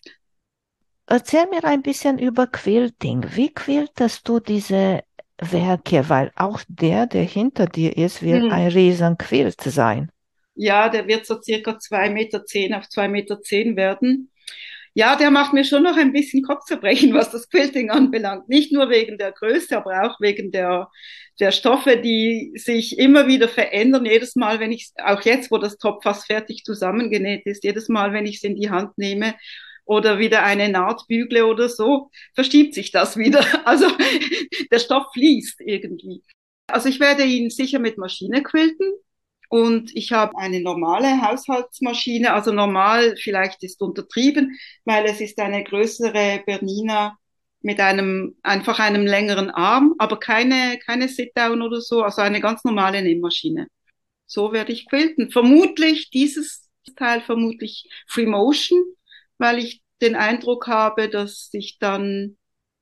S1: Erzähl mir ein bisschen über Quilting. Wie quiltest du diese Werke? Weil auch der, der hinter dir ist, wird
S2: Hm.
S1: ein riesen Quilt sein.
S2: Ja, der wird so circa zwei Meter zehn auf zwei Meter zehn werden. Ja, der macht mir schon noch ein bisschen Kopfzerbrechen, was das Quilting anbelangt. Nicht nur wegen der Größe, aber auch wegen der, der Stoffe, die sich immer wieder verändern. Jedes Mal, wenn ich, auch jetzt, wo das Top fast fertig zusammengenäht ist, jedes Mal, wenn ich es in die Hand nehme oder wieder eine Naht bügle oder so, verschiebt sich das wieder. Also der Stoff fließt irgendwie. Also ich werde ihn sicher mit Maschine quilten. Und ich habe eine normale Haushaltsmaschine, also normal vielleicht ist untertrieben, weil es ist eine größere Bernina mit einem, einfach einem längeren Arm, aber keine, keine Sit-Down oder so, also eine ganz normale Nähmaschine. So werde ich quilten. Vermutlich dieses Teil, vermutlich Free Motion, weil ich den Eindruck habe, dass ich dann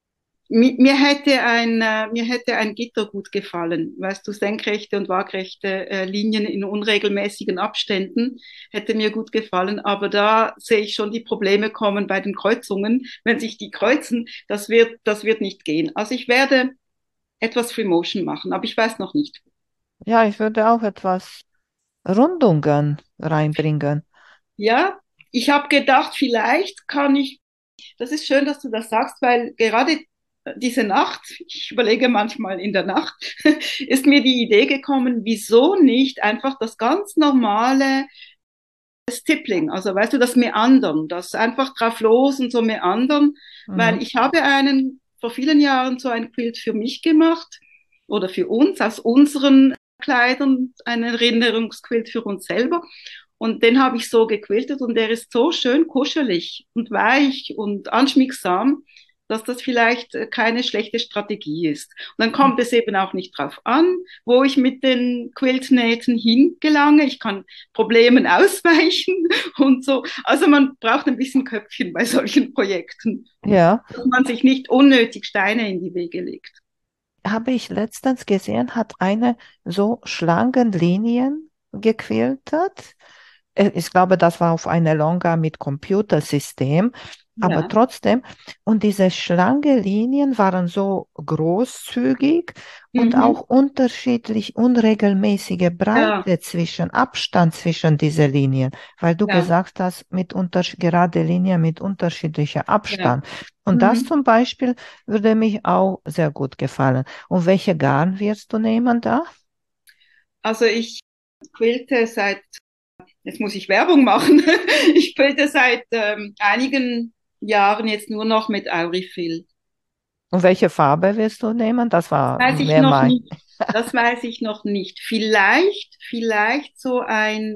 S2: mir hätte ein, äh, mir hätte ein Gitter gut gefallen. Weißt du, senkrechte und waagrechte äh, Linien in unregelmäßigen Abständen hätte mir gut gefallen. Aber da sehe ich schon die Probleme kommen bei den Kreuzungen. Wenn sich die kreuzen, das wird, das wird nicht gehen. Also ich werde etwas Free Motion machen, aber ich weiß noch nicht.
S1: Ja, ich würde auch etwas Rundungen reinbringen.
S2: Ja, ich habe gedacht, vielleicht kann ich, das ist schön, dass du das sagst, weil gerade diese Nacht, ich überlege manchmal in der Nacht, ist mir die Idee gekommen, wieso nicht einfach das ganz normale Stippling, also weißt du, das Meandern, das einfach drauf los und so meandern,
S1: Mhm.
S2: weil ich habe einen, vor vielen Jahren so ein Quilt für mich gemacht oder für uns, aus unseren Kleidern, ein Erinnerungsquilt für uns selber. Und den habe ich so gequiltet und der ist so schön kuschelig und weich und anschmiegsam, dass das vielleicht keine schlechte Strategie ist. Und dann kommt es eben auch nicht drauf an, wo ich mit den Quiltnähten hingelange. Ich kann Problemen ausweichen und so. Also man braucht ein bisschen Köpfchen bei solchen Projekten,
S1: Ja,
S2: dass man sich nicht unnötig Steine in die Wege legt.
S1: habe ich letztens gesehen, hat eine so Schlangenlinien gequiltet. Äh, Ich glaube, das war auf eine Longa mit Computersystem, aber
S2: Ja,
S1: trotzdem. Und diese Schlangenlinien waren so großzügig und
S2: mhm.
S1: auch unterschiedlich unregelmäßige
S2: Ja,
S1: Breite zwischen, Abstand zwischen diese Linien, weil du
S2: ja,
S1: gesagt hast, mit unter, gerade Linien mit unterschiedlicher
S2: ja.
S1: Abstand. Und das
S2: Mhm.
S1: zum Beispiel würde mich auch sehr gut gefallen. Und welche Garn wirst du nehmen da?
S2: Also ich quilte seit, jetzt muss ich Werbung machen, ich quilte seit ähm, einigen Jahren jetzt nur noch mit Aurifil.
S1: Und welche Farbe wirst du nehmen? Das war
S2: Weiß ich
S1: mehr
S2: noch
S1: mein.
S2: nicht. Das weiß ich noch nicht. Vielleicht, vielleicht so ein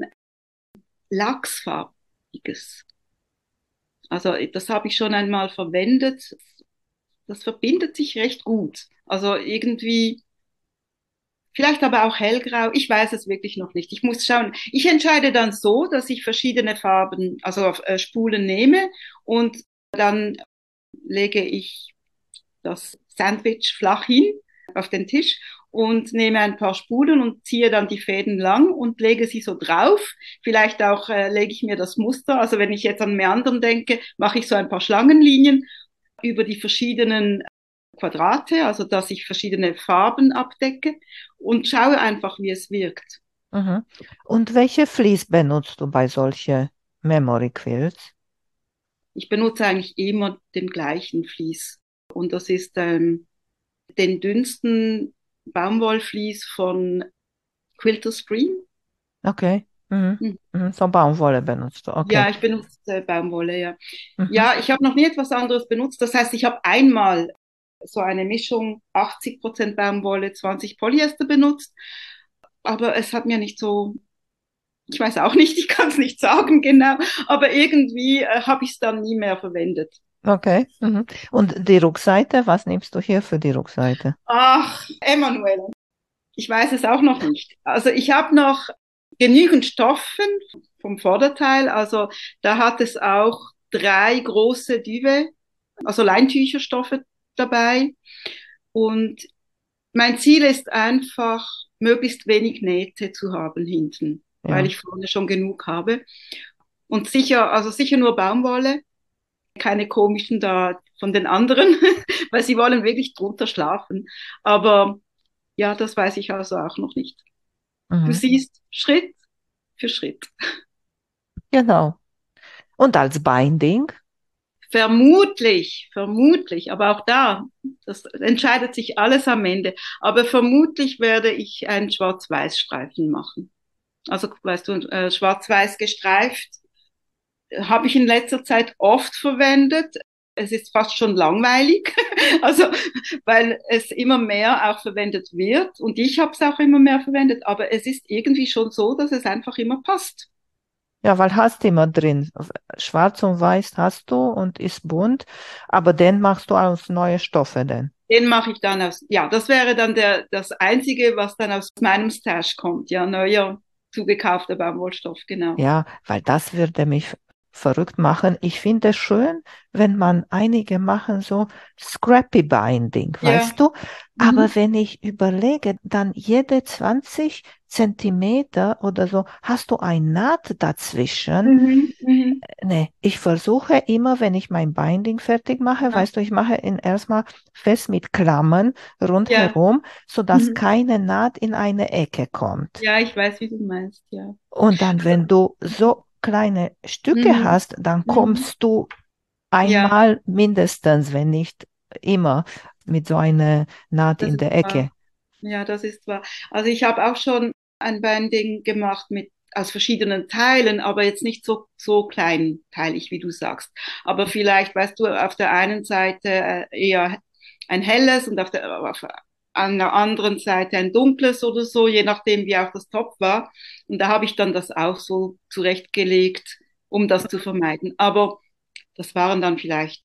S2: Lachsfarbiges. Also das habe ich schon einmal verwendet. Das verbindet sich recht gut. Also irgendwie, vielleicht aber auch hellgrau. Ich weiß es wirklich noch nicht. Ich muss schauen. Ich entscheide dann so, dass ich verschiedene Farben, also äh, Spulen nehme und dann lege ich das Sandwich flach hin auf den Tisch und nehme ein paar Spulen und ziehe dann die Fäden lang und lege sie so drauf. Vielleicht auch äh, lege ich mir das Muster. Also wenn ich jetzt an Meandern denke, mache ich so ein paar Schlangenlinien über die verschiedenen Quadrate, also dass ich verschiedene Farben abdecke und schaue einfach, wie es wirkt.
S1: Mhm. Und welche Vlies benutzt du bei solchen Memory Quilts?
S2: Ich benutze eigentlich immer den gleichen Vlies und das ist ähm, den dünnsten Baumwollvlies von Quilter Stream.
S1: Okay. Mhm. Mhm. So Baumwolle benutzt du. Okay.
S2: Ja, ich benutze äh, Baumwolle, ja.
S1: Mhm.
S2: Ja, ich habe noch nie etwas anderes benutzt. Das heißt, ich habe einmal so eine Mischung achtzig Prozent Baumwolle, zwanzig Polyester benutzt, aber es hat mir nicht so, ich weiß auch nicht, ich kann es nicht sagen genau, aber irgendwie äh, habe ich es dann nie mehr verwendet.
S1: Okay. Mhm. Und die Rückseite, was nimmst du hier für die Rückseite?
S2: Ach, Emanuel, ich weiß es auch noch nicht. Also ich habe noch genügend Stoffen vom Vorderteil. Also da hat es auch drei große Duvet, also Leintücherstoffe dabei. Und mein Ziel ist einfach, möglichst wenig Nähte zu haben hinten, weil
S1: Ja.
S2: ich vorne schon genug habe. Und sicher, also sicher nur Baumwolle, keine komischen da von den anderen, weil sie wollen wirklich drunter schlafen. Aber ja, das weiß ich also auch noch nicht. Du
S1: Mhm.
S2: siehst Schritt für Schritt.
S1: Genau. Und als Binding?
S2: Vermutlich, vermutlich, aber auch da, das entscheidet sich alles am Ende. Aber vermutlich werde ich einen Schwarz-Weiß-Streifen machen. Also, weißt du, äh, schwarz-weiß gestreift habe ich in letzter Zeit oft verwendet. Es ist fast schon langweilig, also weil es immer mehr auch verwendet wird und ich habe es auch immer mehr verwendet, aber es ist irgendwie schon so, dass es einfach immer passt.
S1: Ja, weil hast du immer drin. Schwarz und Weiß hast du und ist bunt, aber den machst du aus neue Stoffe denn.
S2: Den mache ich dann aus, ja, das wäre dann der, das Einzige, was dann aus meinem Stash kommt, ja, neuer zugekaufter Baumwollstoff, genau.
S1: Ja, weil das würde mich verrückt machen. Ich finde es schön, wenn man einige machen so Scrappy Binding,
S2: Ja.
S1: weißt du? Aber
S2: Mhm.
S1: wenn ich überlege, dann jede zwanzig Zentimeter oder so hast du ein Naht dazwischen.
S2: Mhm. Mhm.
S1: Nee, ich versuche immer, wenn ich mein Binding fertig mache,
S2: Ja.
S1: weißt du, ich mache ihn erstmal fest mit Klammern
S2: Ja.
S1: rundherum, sodass
S2: Mhm.
S1: keine Naht in eine Ecke kommt.
S2: Ja, ich weiß, wie du meinst, ja.
S1: Und dann, wenn du so kleine Stücke
S2: Mhm.
S1: hast, dann
S2: Mhm.
S1: kommst du
S2: Ja,
S1: einmal mindestens, wenn nicht immer, mit so einer Naht
S2: das
S1: in
S2: ist
S1: der
S2: wahr.
S1: Ecke.
S2: Ja, das ist wahr. Also ich habe auch schon ein Binding gemacht mit aus verschiedenen Teilen, aber jetzt nicht so so kleinteilig, wie du sagst. Aber vielleicht, weißt du, auf der einen Seite äh, eher ein helles und auf der auf einer anderen Seite ein dunkles oder so, je nachdem, wie auch das Top war. Und da habe ich dann das auch so zurechtgelegt, um das zu vermeiden. Aber das waren dann vielleicht,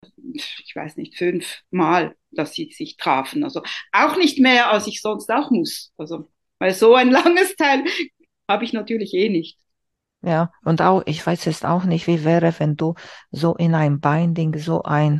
S2: ich weiß nicht, fünf Mal, dass sie sich trafen. Also auch nicht mehr, als ich sonst auch muss. Also, weil so ein langes Teil habe ich natürlich eh nicht.
S1: Ja, und auch, ich weiß jetzt auch nicht, wie wäre, wenn du so in ein Binding so ein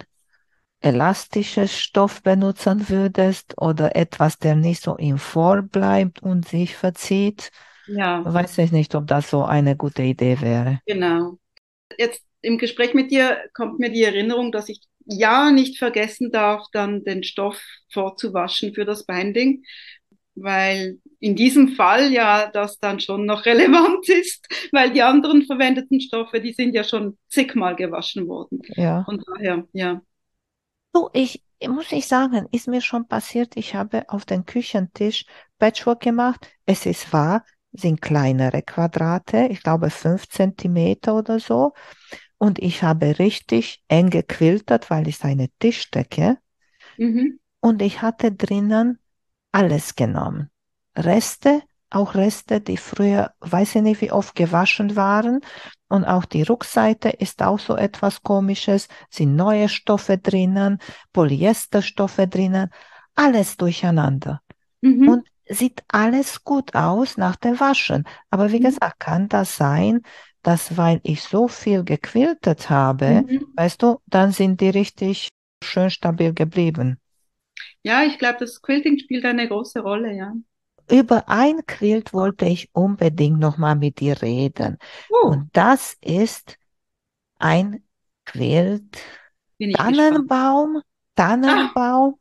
S1: elastisches Stoff benutzen würdest oder etwas, der nicht so im Vor bleibt und sich verzieht.
S2: Ja,
S1: Weiß ich nicht, ob das so eine gute Idee wäre.
S2: genau. Jetzt im Gespräch mit dir kommt mir die Erinnerung, dass ich ja nicht vergessen darf, dann den Stoff vorzuwaschen für das Binding, weil in diesem Fall ja das dann schon noch relevant ist, weil die anderen verwendeten Stoffe, die sind ja schon zigmal gewaschen worden.
S1: Ja.
S2: Von daher, ja.
S1: So, ich muss ich sagen, ist mir schon passiert, ich habe auf den Küchentisch Patchwork gemacht. Es ist wahr, sind kleinere Quadrate, ich glaube fünf Zentimeter oder so. Und ich habe richtig eng gequiltert, weil ich eine Tischdecke
S2: Mhm.
S1: und ich hatte drinnen alles genommen. Reste, auch Reste, die früher, weiß ich nicht, wie oft gewaschen waren. Und auch die Rückseite ist auch so etwas Komisches, sind neue Stoffe drinnen, Polyesterstoffe drinnen, alles durcheinander.
S2: Mhm.
S1: Und sieht alles gut aus nach dem Waschen. Aber wie
S2: Mhm.
S1: gesagt, kann das sein, dass weil ich so viel gequiltet habe,
S2: Mhm.
S1: weißt du, dann sind die richtig schön stabil geblieben.
S2: Ja, ich glaube, das Quilting spielt eine große Rolle, ja.
S1: Über ein Quilt wollte ich unbedingt noch mal mit dir reden.
S2: Oh,
S1: Und das ist ein Quilt
S2: bin ich gespannt.
S1: Tannenbaum,
S2: Ah,
S1: Tannenbaum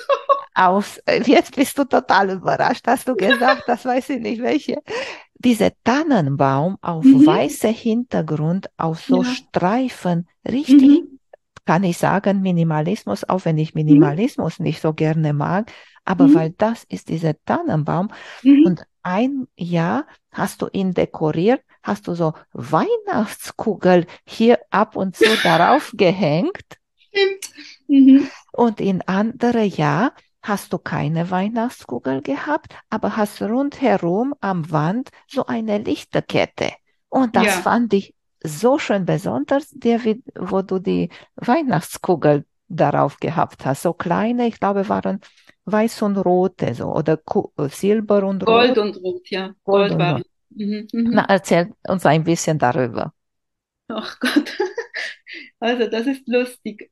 S1: aus, äh, jetzt bist du total überrascht, hast du gesagt, das weiß ich nicht welche. Dieser Tannenbaum auf
S2: mhm.
S1: weißer Hintergrund, auf so
S2: Ja.
S1: Streifen, richtig,
S2: Mhm.
S1: kann ich sagen, Minimalismus, auch wenn ich
S2: Mhm.
S1: Minimalismus nicht so gerne mag, aber weil
S2: Mhm.
S1: das ist dieser Tannenbaum
S2: Mhm.
S1: und ein Jahr hast du ihn dekoriert, hast du so Weihnachtskugel hier ab und zu darauf gehängt
S2: Stimmt. Mhm.
S1: und in andere Jahr hast du keine Weihnachtskugel gehabt, aber hast rundherum am Wand so eine Lichterkette. Und das
S2: Ja,
S1: fand ich so schön besonders, der, wie- wo du die Weihnachtskugel darauf gehabt hast. So kleine, ich glaube, waren weiß und rote, so, oder Ku- Silber und
S2: Gold
S1: Rot,
S2: und Rot, ja.
S1: Gold
S2: Gold
S1: und
S2: war.
S1: Rot.
S2: Mhm,
S1: Na,
S2: mhm.
S1: erzähl uns ein bisschen darüber.
S2: Ach Gott. Also das ist lustig.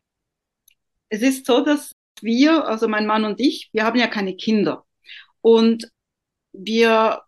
S2: Es ist so, dass wir, also mein Mann und ich, wir haben ja keine Kinder. Und wir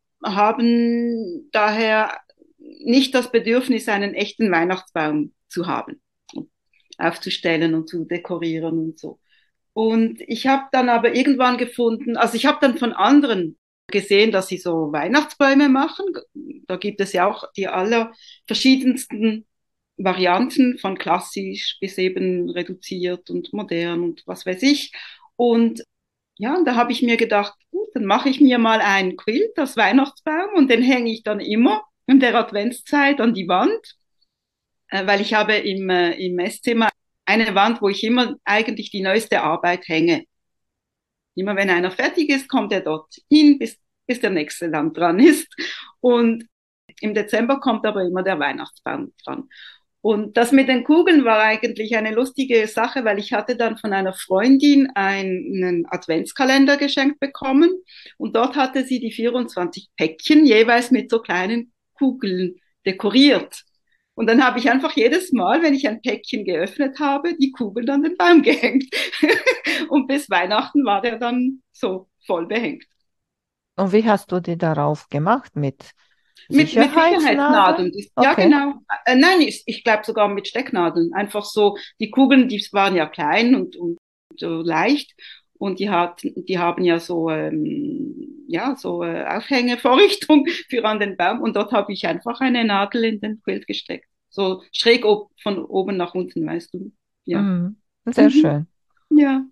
S2: haben daher nicht das Bedürfnis, einen echten Weihnachtsbaum zu haben, aufzustellen und zu dekorieren und so. Und ich habe dann aber irgendwann gefunden, also ich habe dann von anderen gesehen, dass sie so Weihnachtsbäume machen. Da gibt es ja auch die aller verschiedensten Varianten von klassisch bis eben reduziert und modern und was weiß ich. Und ja, und da habe ich mir gedacht, gut, dann mache ich mir mal einen Quilt als Weihnachtsbaum und den hänge ich dann immer in der Adventszeit an die Wand, äh, weil ich habe im, äh, im Esszimmer eine Wand, wo ich immer eigentlich die neueste Arbeit hänge. Immer wenn einer fertig ist, kommt er dort hin, bis, bis der nächste dann dran ist. Und im Dezember kommt aber immer der Weihnachtsbaum dran. Und das mit den Kugeln war eigentlich eine lustige Sache, weil ich hatte dann von einer Freundin einen Adventskalender geschenkt bekommen und dort hatte sie die vierundzwanzig Päckchen jeweils mit so kleinen Kugeln dekoriert. Und dann habe ich einfach jedes Mal, wenn ich ein Päckchen geöffnet habe, die Kugeln an den Baum gehängt. Und bis Weihnachten war der dann so voll behängt.
S1: Und wie hast du die darauf gemacht? Mit
S2: Mit, mit
S1: Sicherheitsnadeln?
S2: Sicherheitsnadeln. Ja,
S1: Okay.
S2: genau. Äh, nein, ich, ich glaube sogar mit Stecknadeln. Einfach so, die Kugeln, die waren ja klein und, und so leicht. Und die, hat, die haben ja so, ähm, ja, so äh, Aufhängevorrichtung für an den Baum. Und dort habe ich einfach eine Nadel in den Quilt gesteckt. So schräg ob, von oben nach unten, weißt du. Ja.
S1: Mhm. Sehr
S2: Mhm.
S1: schön.
S2: Ja.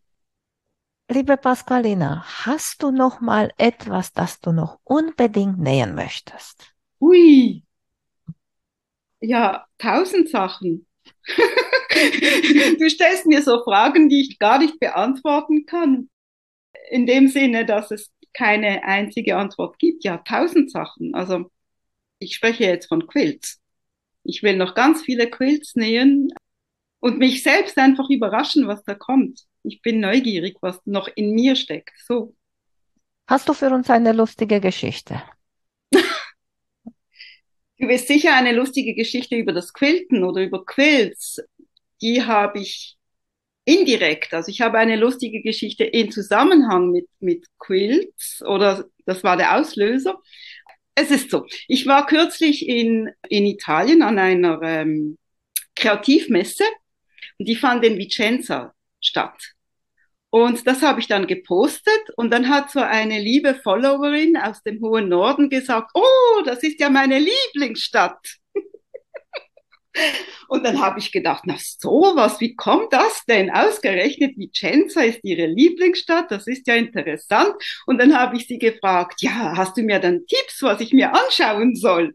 S1: Liebe Pasqualina, hast du noch mal etwas, das du noch unbedingt nähen möchtest?
S2: Ui. Ja, tausend Sachen. Du stellst mir so Fragen, die ich gar nicht beantworten kann. In dem Sinne, dass es keine einzige Antwort gibt. Ja, tausend Sachen. Also ich spreche jetzt von Quilts. Ich will noch ganz viele Quilts nähen und mich selbst einfach überraschen, was da kommt. Ich bin neugierig, was noch in mir steckt. So.
S1: Hast du für uns eine lustige Geschichte?
S2: Du wirst sicher eine lustige Geschichte über das Quilten oder über Quilts. Die habe ich indirekt. Also ich habe eine lustige Geschichte in Zusammenhang mit, mit Quilts oder das war der Auslöser. Es ist so, ich war kürzlich in, in Italien an einer ähm, Kreativmesse und die fand in Vicenza statt. Und das habe ich dann gepostet und dann hat so eine liebe Followerin aus dem hohen Norden gesagt, oh, das ist ja meine Lieblingsstadt. Und dann habe ich gedacht, na sowas, wie kommt das denn? Ausgerechnet Vicenza ist ihre Lieblingsstadt, das ist ja interessant. Und dann habe ich sie gefragt, ja, hast du mir dann Tipps, was ich mir anschauen soll?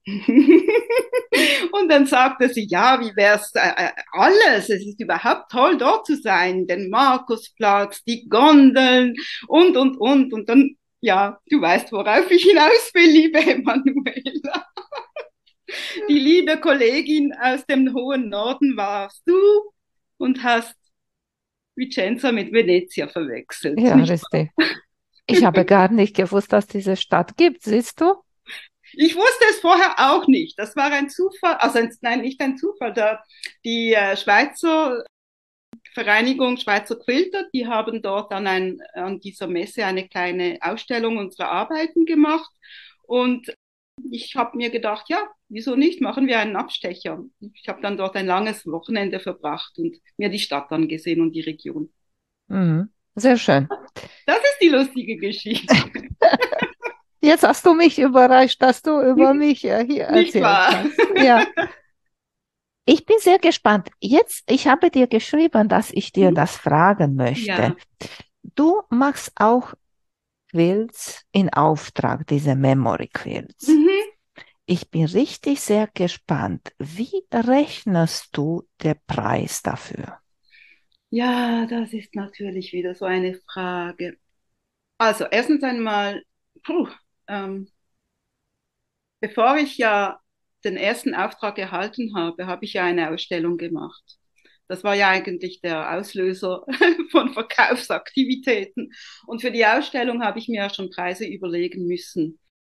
S2: Und dann sagte sie, ja, wie wär's äh, äh, alles? Es ist überhaupt toll, dort zu sein. Den Markusplatz, die Gondeln und, und, und. Und dann, ja, du weißt, worauf ich hinaus will, liebe Emanuela. Die liebe Kollegin aus dem hohen Norden warst du und hast Vicenza mit Venezia verwechselt,
S1: Ja,
S2: nicht
S1: richtig. Ich habe gar nicht gewusst, dass diese Stadt gibt, siehst du?
S2: Ich wusste es vorher auch nicht. Das war ein Zufall, also ein, nein, nicht ein Zufall. Da, die äh, Schweizer Vereinigung Schweizer Quilter, die haben dort an, ein, an dieser Messe eine kleine Ausstellung unserer Arbeiten gemacht. Und ich habe mir gedacht, ja, wieso nicht? Machen wir einen Abstecher. Ich habe dann dort ein langes Wochenende verbracht und mir die Stadt angesehen und die Region.
S1: Mhm. Sehr schön.
S2: Das ist die lustige Geschichte.
S1: Jetzt hast du mich überrascht, dass du über mich äh, hier
S2: Nicht
S1: erzählt
S2: wahr?
S1: hast. Ja, ich bin sehr gespannt. Jetzt, ich habe dir geschrieben, dass ich dir das fragen möchte.
S2: Ja.
S1: Du machst auch Quilts in Auftrag, diese Memory Quilts.
S2: Mhm.
S1: Ich bin richtig sehr gespannt. Wie rechnest du den Preis dafür?
S2: Ja, das ist natürlich wieder so eine Frage. Also, erstens einmal, puh, ähm, bevor ich ja den ersten Auftrag erhalten habe, habe ich ja eine Ausstellung gemacht. Das war ja eigentlich der Auslöser von Verkaufsaktivitäten. Und für die Ausstellung habe ich mir ja schon Preise überlegen müssen.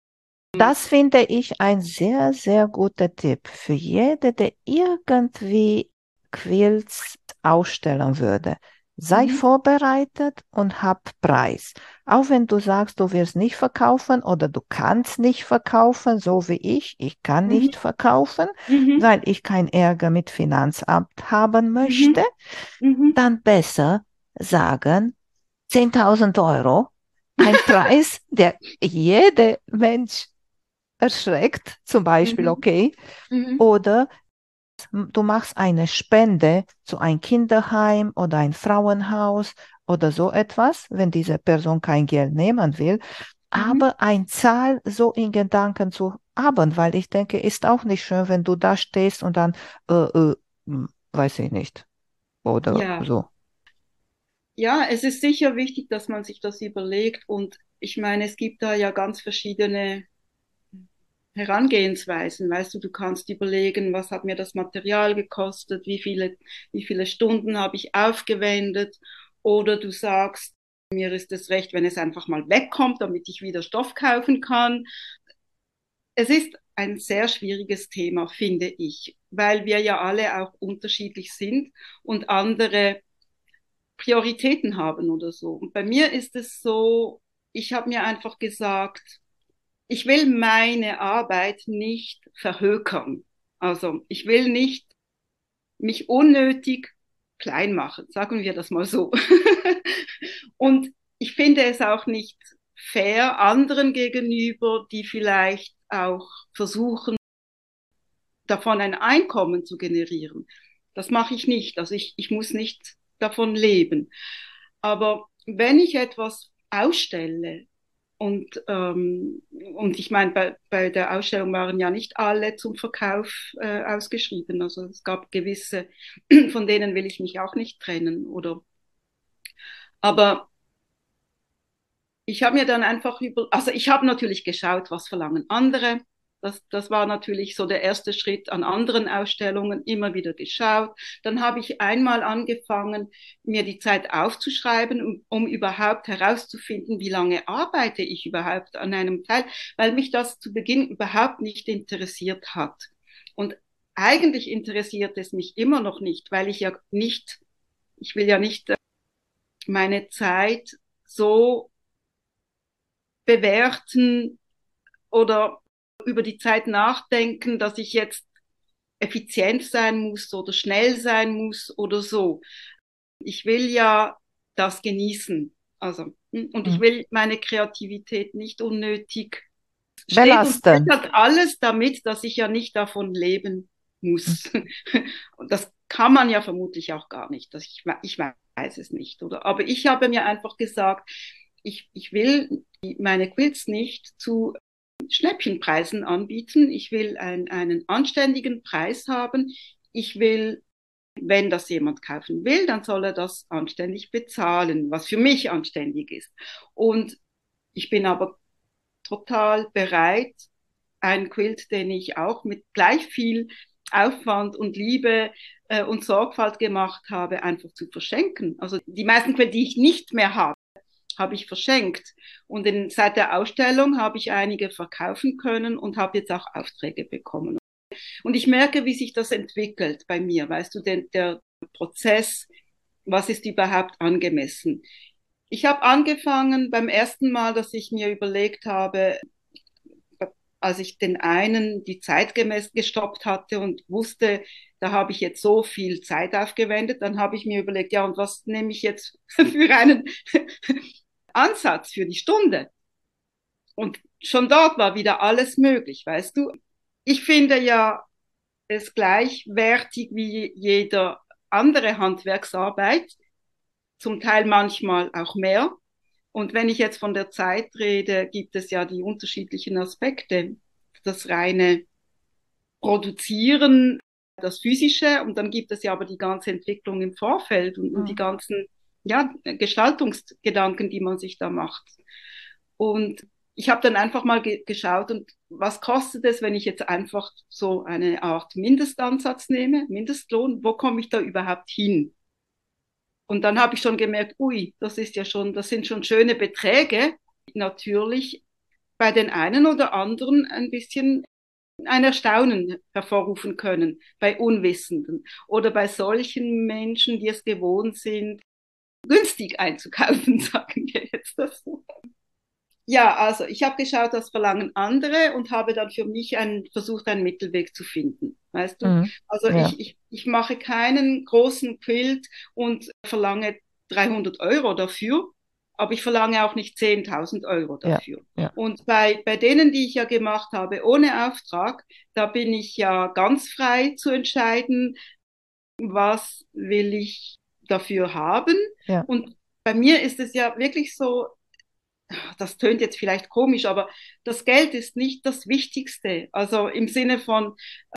S1: Das finde ich ein sehr, sehr guter Tipp für jede, der irgendwie Quilts ausstellen würde. Sei
S2: Mhm.
S1: vorbereitet und hab Preis. Auch wenn du sagst, du wirst nicht verkaufen oder du kannst nicht verkaufen, so wie ich. Ich kann
S2: Mhm.
S1: nicht verkaufen,
S2: Mhm.
S1: weil ich keinen Ärger mit Finanzamt haben möchte.
S2: Mhm. Mhm.
S1: Dann besser sagen zehntausend Euro. Ein Preis, der jeder Mensch erschreckt, zum Beispiel,
S2: Mhm.
S1: okay,
S2: Mhm.
S1: oder du machst eine Spende zu einem Kinderheim oder ein Frauenhaus oder so etwas, wenn diese Person kein Geld nehmen will,
S2: Mhm.
S1: aber ein Zahl so in Gedanken zu haben, weil ich denke, ist auch nicht schön, wenn du da stehst und dann, äh, äh, hm, weiß ich nicht, oder
S2: Ja,
S1: so.
S2: ja, es ist sicher wichtig, dass man sich das überlegt. Und ich meine, es gibt da ja ganz verschiedene Herangehensweisen. Weißt du, du kannst überlegen, was hat mir das Material gekostet, wie viele, wie viele Stunden habe ich aufgewendet. Oder du sagst, mir ist es recht, wenn es einfach mal wegkommt, damit ich wieder Stoff kaufen kann. Es ist ein sehr schwieriges Thema, finde ich, weil wir ja alle auch unterschiedlich sind und andere Prioritäten haben oder so. Und bei mir ist es so, ich habe mir einfach gesagt, ich will meine Arbeit nicht verhökern. Also ich will nicht mich unnötig klein machen, sagen wir das mal so. Und ich finde es auch nicht fair anderen gegenüber, die vielleicht auch versuchen, davon ein Einkommen zu generieren. Das mache ich nicht. Also ich, ich muss nicht davon leben. Aber wenn ich etwas ausstelle, und, ähm, und ich meine, bei, bei der Ausstellung waren ja nicht alle zum Verkauf äh, ausgeschrieben. Also es gab gewisse, von denen will ich mich auch nicht trennen. Oder, aber ich habe mir dann einfach über, also ich habe natürlich geschaut, was verlangen andere. Das, das war natürlich so der erste Schritt an anderen Ausstellungen, immer wieder geschaut. Dann habe ich einmal angefangen, mir die Zeit aufzuschreiben, um, um überhaupt herauszufinden, wie lange arbeite ich überhaupt an einem Teil, weil mich das zu Beginn überhaupt nicht interessiert hat. Und eigentlich interessiert es mich immer noch nicht, weil ich ja nicht, ich will ja nicht meine Zeit so bewerten oder über die Zeit nachdenken, dass ich jetzt effizient sein muss oder schnell sein muss oder so. Ich will ja das genießen. Also, und ich
S1: Hm.
S2: will meine Kreativität nicht unnötig steht und fällt
S1: Belasten.
S2: halt alles damit, dass ich ja nicht davon leben
S1: Hm.
S2: muss. Und das kann man ja vermutlich auch gar nicht. Das ich, ich weiß es nicht, oder? Aber ich habe mir einfach gesagt, ich, ich will meine Quilts nicht zu Schnäppchenpreisen anbieten. Ich will ein, einen anständigen Preis haben. Ich will, wenn das jemand kaufen will, dann soll er das anständig bezahlen, was für mich anständig ist. Und ich bin aber total bereit, einen Quilt, den ich auch mit gleich viel Aufwand und Liebe äh, und Sorgfalt gemacht habe, einfach zu verschenken. Also die meisten Quilts, die ich nicht mehr habe, habe ich verschenkt. Und in, seit der Ausstellung habe ich einige verkaufen können und habe jetzt auch Aufträge bekommen. Und ich merke, wie sich das entwickelt bei mir. Weißt du, der, der Prozess, was ist überhaupt angemessen? Ich habe angefangen beim ersten Mal, dass ich mir überlegt habe, als ich den einen die Zeit gestoppt hatte und wusste, da habe ich jetzt so viel Zeit aufgewendet, dann habe ich mir überlegt, ja, und was nehme ich jetzt für einen Ansatz für die Stunde? Und schon dort war wieder alles möglich, weißt du. Ich finde ja es gleichwertig wie jeder andere Handwerksarbeit, zum Teil manchmal auch mehr. Und wenn ich jetzt von der Zeit rede, gibt es ja die unterschiedlichen Aspekte. Das reine Produzieren, das Physische, und dann gibt es ja aber die ganze Entwicklung im Vorfeld und, und die
S1: Hm.
S2: ganzen ja, Gestaltungsgedanken, die man sich da macht. Und ich habe dann einfach mal ge geschaut, und was kostet es, wenn ich jetzt einfach so eine Art Mindestansatz nehme, Mindestlohn, wo komme ich da überhaupt hin? Und dann habe ich schon gemerkt, ui, das ist ja schon, das sind schon schöne Beträge. Natürlich bei den einen oder anderen ein bisschen ein Erstaunen hervorrufen können, bei Unwissenden oder bei solchen Menschen, die es gewohnt sind, günstig einzukaufen, sagen wir jetzt das so. Ja, also ich habe geschaut, was verlangen andere und habe dann für mich einen, versucht, einen Mittelweg zu finden. Weißt du?
S3: Mhm.
S2: Also
S3: Ja.
S2: ich, ich, ich mache keinen großen Quilt und verlange dreihundert Euro dafür, aber ich verlange auch nicht zehntausend Euro dafür.
S3: Ja, ja.
S2: Und bei, bei denen, die ich ja gemacht habe ohne Auftrag, da bin ich ja ganz frei zu entscheiden, was will ich dafür haben.
S3: Ja.
S2: Und bei mir ist es ja wirklich so, das tönt jetzt vielleicht komisch, aber das Geld ist nicht das Wichtigste. Also im Sinne von...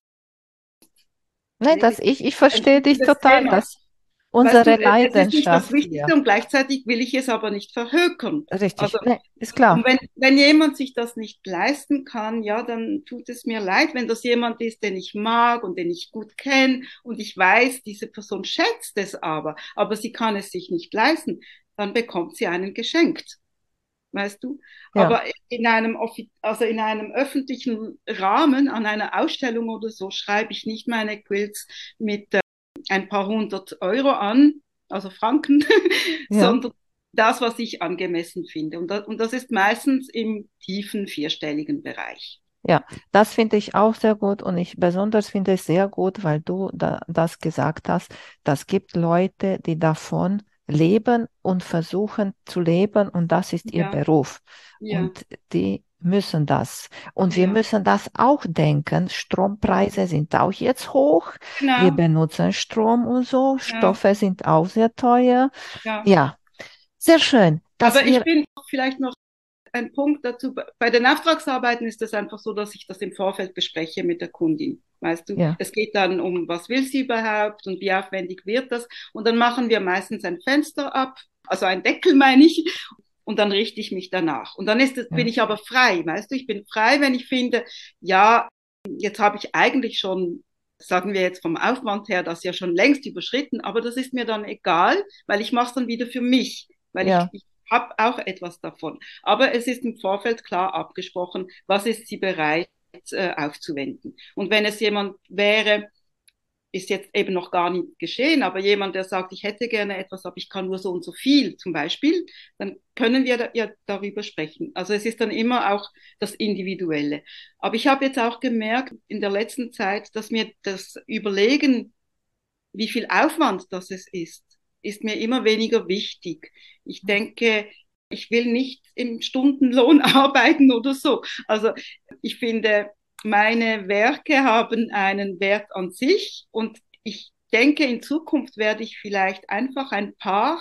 S3: Nein, das, ich, ich verstehe dich total.
S2: Thema.
S3: Das unsere
S2: Weißt du,
S3: Leidenschaft.
S2: es ist nicht das Wichtigste
S3: hier.
S2: Und gleichzeitig will ich es aber nicht verhökern.
S3: Richtig,
S2: also,
S3: nee, ist klar.
S2: Und wenn, wenn jemand sich das nicht leisten kann, ja, dann tut es mir leid, wenn das jemand ist, den ich mag und den ich gut kenne und ich weiß, diese Person schätzt es aber, aber sie kann es sich nicht leisten, dann bekommt sie einen geschenkt. Weißt du?
S3: Ja.
S2: Aber in einem, also in einem öffentlichen Rahmen, an einer Ausstellung oder so, schreibe ich nicht meine Quilts mit äh, ein paar hundert Euro an, also Franken,
S3: Ja.
S2: sondern das, was ich angemessen finde. Und das, und das ist meistens im tiefen vierstelligen Bereich.
S3: Ja, das finde ich auch sehr gut und ich besonders finde es sehr gut, weil du da, das gesagt hast, das gibt Leute, die davon leben und versuchen zu leben und das ist ihr
S2: Ja.
S3: Beruf.
S2: Ja.
S3: Und die müssen das. Und wir
S2: Ja.
S3: müssen das auch denken. Strompreise sind auch jetzt hoch.
S2: Genau.
S3: Wir benutzen Strom und so. Stoffe sind auch sehr teuer.
S2: Ja.
S3: Ja, sehr schön. Dass
S2: Aber ich
S3: wir,
S2: bin vielleicht noch ein Punkt dazu. Bei den Auftragsarbeiten ist es einfach so, dass ich das im Vorfeld bespreche mit der Kundin. Weißt du,
S3: Ja.
S2: es geht dann um, was will sie überhaupt und wie aufwendig wird das. Und dann machen wir meistens ein Fenster ab, also ein Deckel meine ich, und dann richte ich mich danach. Und dann ist es,
S3: Ja.
S2: bin ich aber frei, weißt du, ich bin frei, wenn ich finde, ja, jetzt habe ich eigentlich schon, sagen wir jetzt vom Aufwand her, das ja schon längst überschritten, aber das ist mir dann egal, weil ich mache es dann wieder für mich, weil
S3: Ja.
S2: ich, ich habe auch etwas davon. Aber es ist im Vorfeld klar abgesprochen, was ist sie bereit äh, aufzuwenden. Und wenn es jemand wäre, ist jetzt eben noch gar nicht geschehen, aber jemand, der sagt, ich hätte gerne etwas, aber ich kann nur so und so viel zum Beispiel, dann können wir da, ja darüber sprechen. Also es ist dann immer auch das Individuelle. Aber ich habe jetzt auch gemerkt in der letzten Zeit, dass mir das Überlegen, wie viel Aufwand das es ist, ist mir immer weniger wichtig. Ich denke, ich will nicht im Stundenlohn arbeiten oder so. Also ich finde, meine Werke haben einen Wert an sich und ich denke, in Zukunft werde ich vielleicht einfach ein paar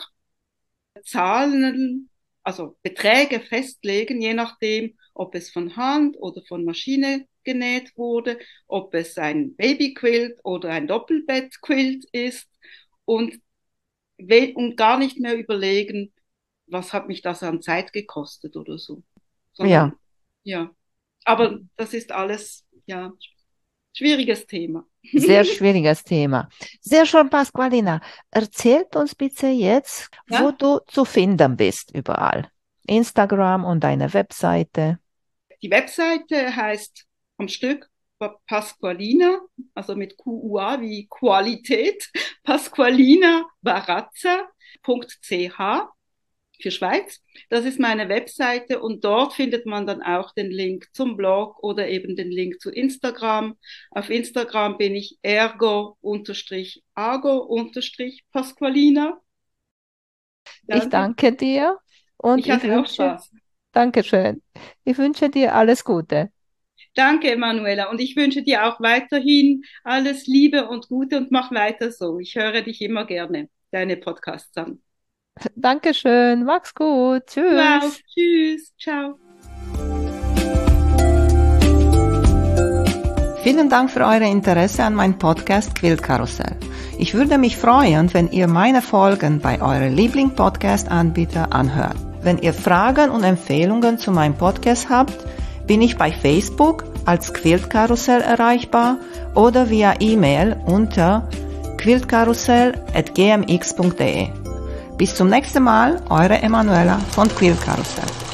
S2: Zahlen, also Beträge festlegen, je nachdem, ob es von Hand oder von Maschine genäht wurde, ob es ein Babyquilt oder ein Doppelbettquilt ist und, und gar nicht mehr überlegen, was hat mich das an Zeit gekostet oder so. Sondern,
S3: Ja.
S2: Ja. Aber das ist alles, ja, schwieriges Thema.
S3: Sehr schwieriges Thema. Sehr schön, Pasqualina. Erzählt uns bitte jetzt,
S2: Ja?
S3: wo du zu finden bist überall. Instagram und deine Webseite.
S2: Die Webseite heißt am Stück Pasqualina, also mit Q U A wie Qualität, pasqualina barazza punkt c h für Schweiz. Das ist meine Webseite und dort findet man dann auch den Link zum Blog oder eben den Link zu Instagram. Auf Instagram bin ich ergo-ago-pasqualina.
S3: Ich danke dir und
S2: ich hatte
S3: ich wünsche,
S2: auch Spaß.
S3: Dankeschön. Ich wünsche dir alles Gute.
S2: Danke, Emanuela. Und ich wünsche dir auch weiterhin alles Liebe und Gute und mach weiter so. Ich höre dich immer gerne, deine Podcasts an.
S3: Dankeschön, mach's gut. Tschüss.
S2: Wow, tschüss, ciao.
S1: Vielen Dank für euer Interesse an meinem Podcast Quiltkarussell. Ich würde mich freuen, wenn ihr meine Folgen bei eurem Liebling-Podcast-Anbieter anhört. Wenn ihr Fragen und Empfehlungen zu meinem Podcast habt, bin ich bei Facebook als Quiltkarussell erreichbar oder via E-Mail unter quiltkarussell at g m x punkt d e. Bis zum nächsten Mal, eure Emanuela von Quiltkarussell.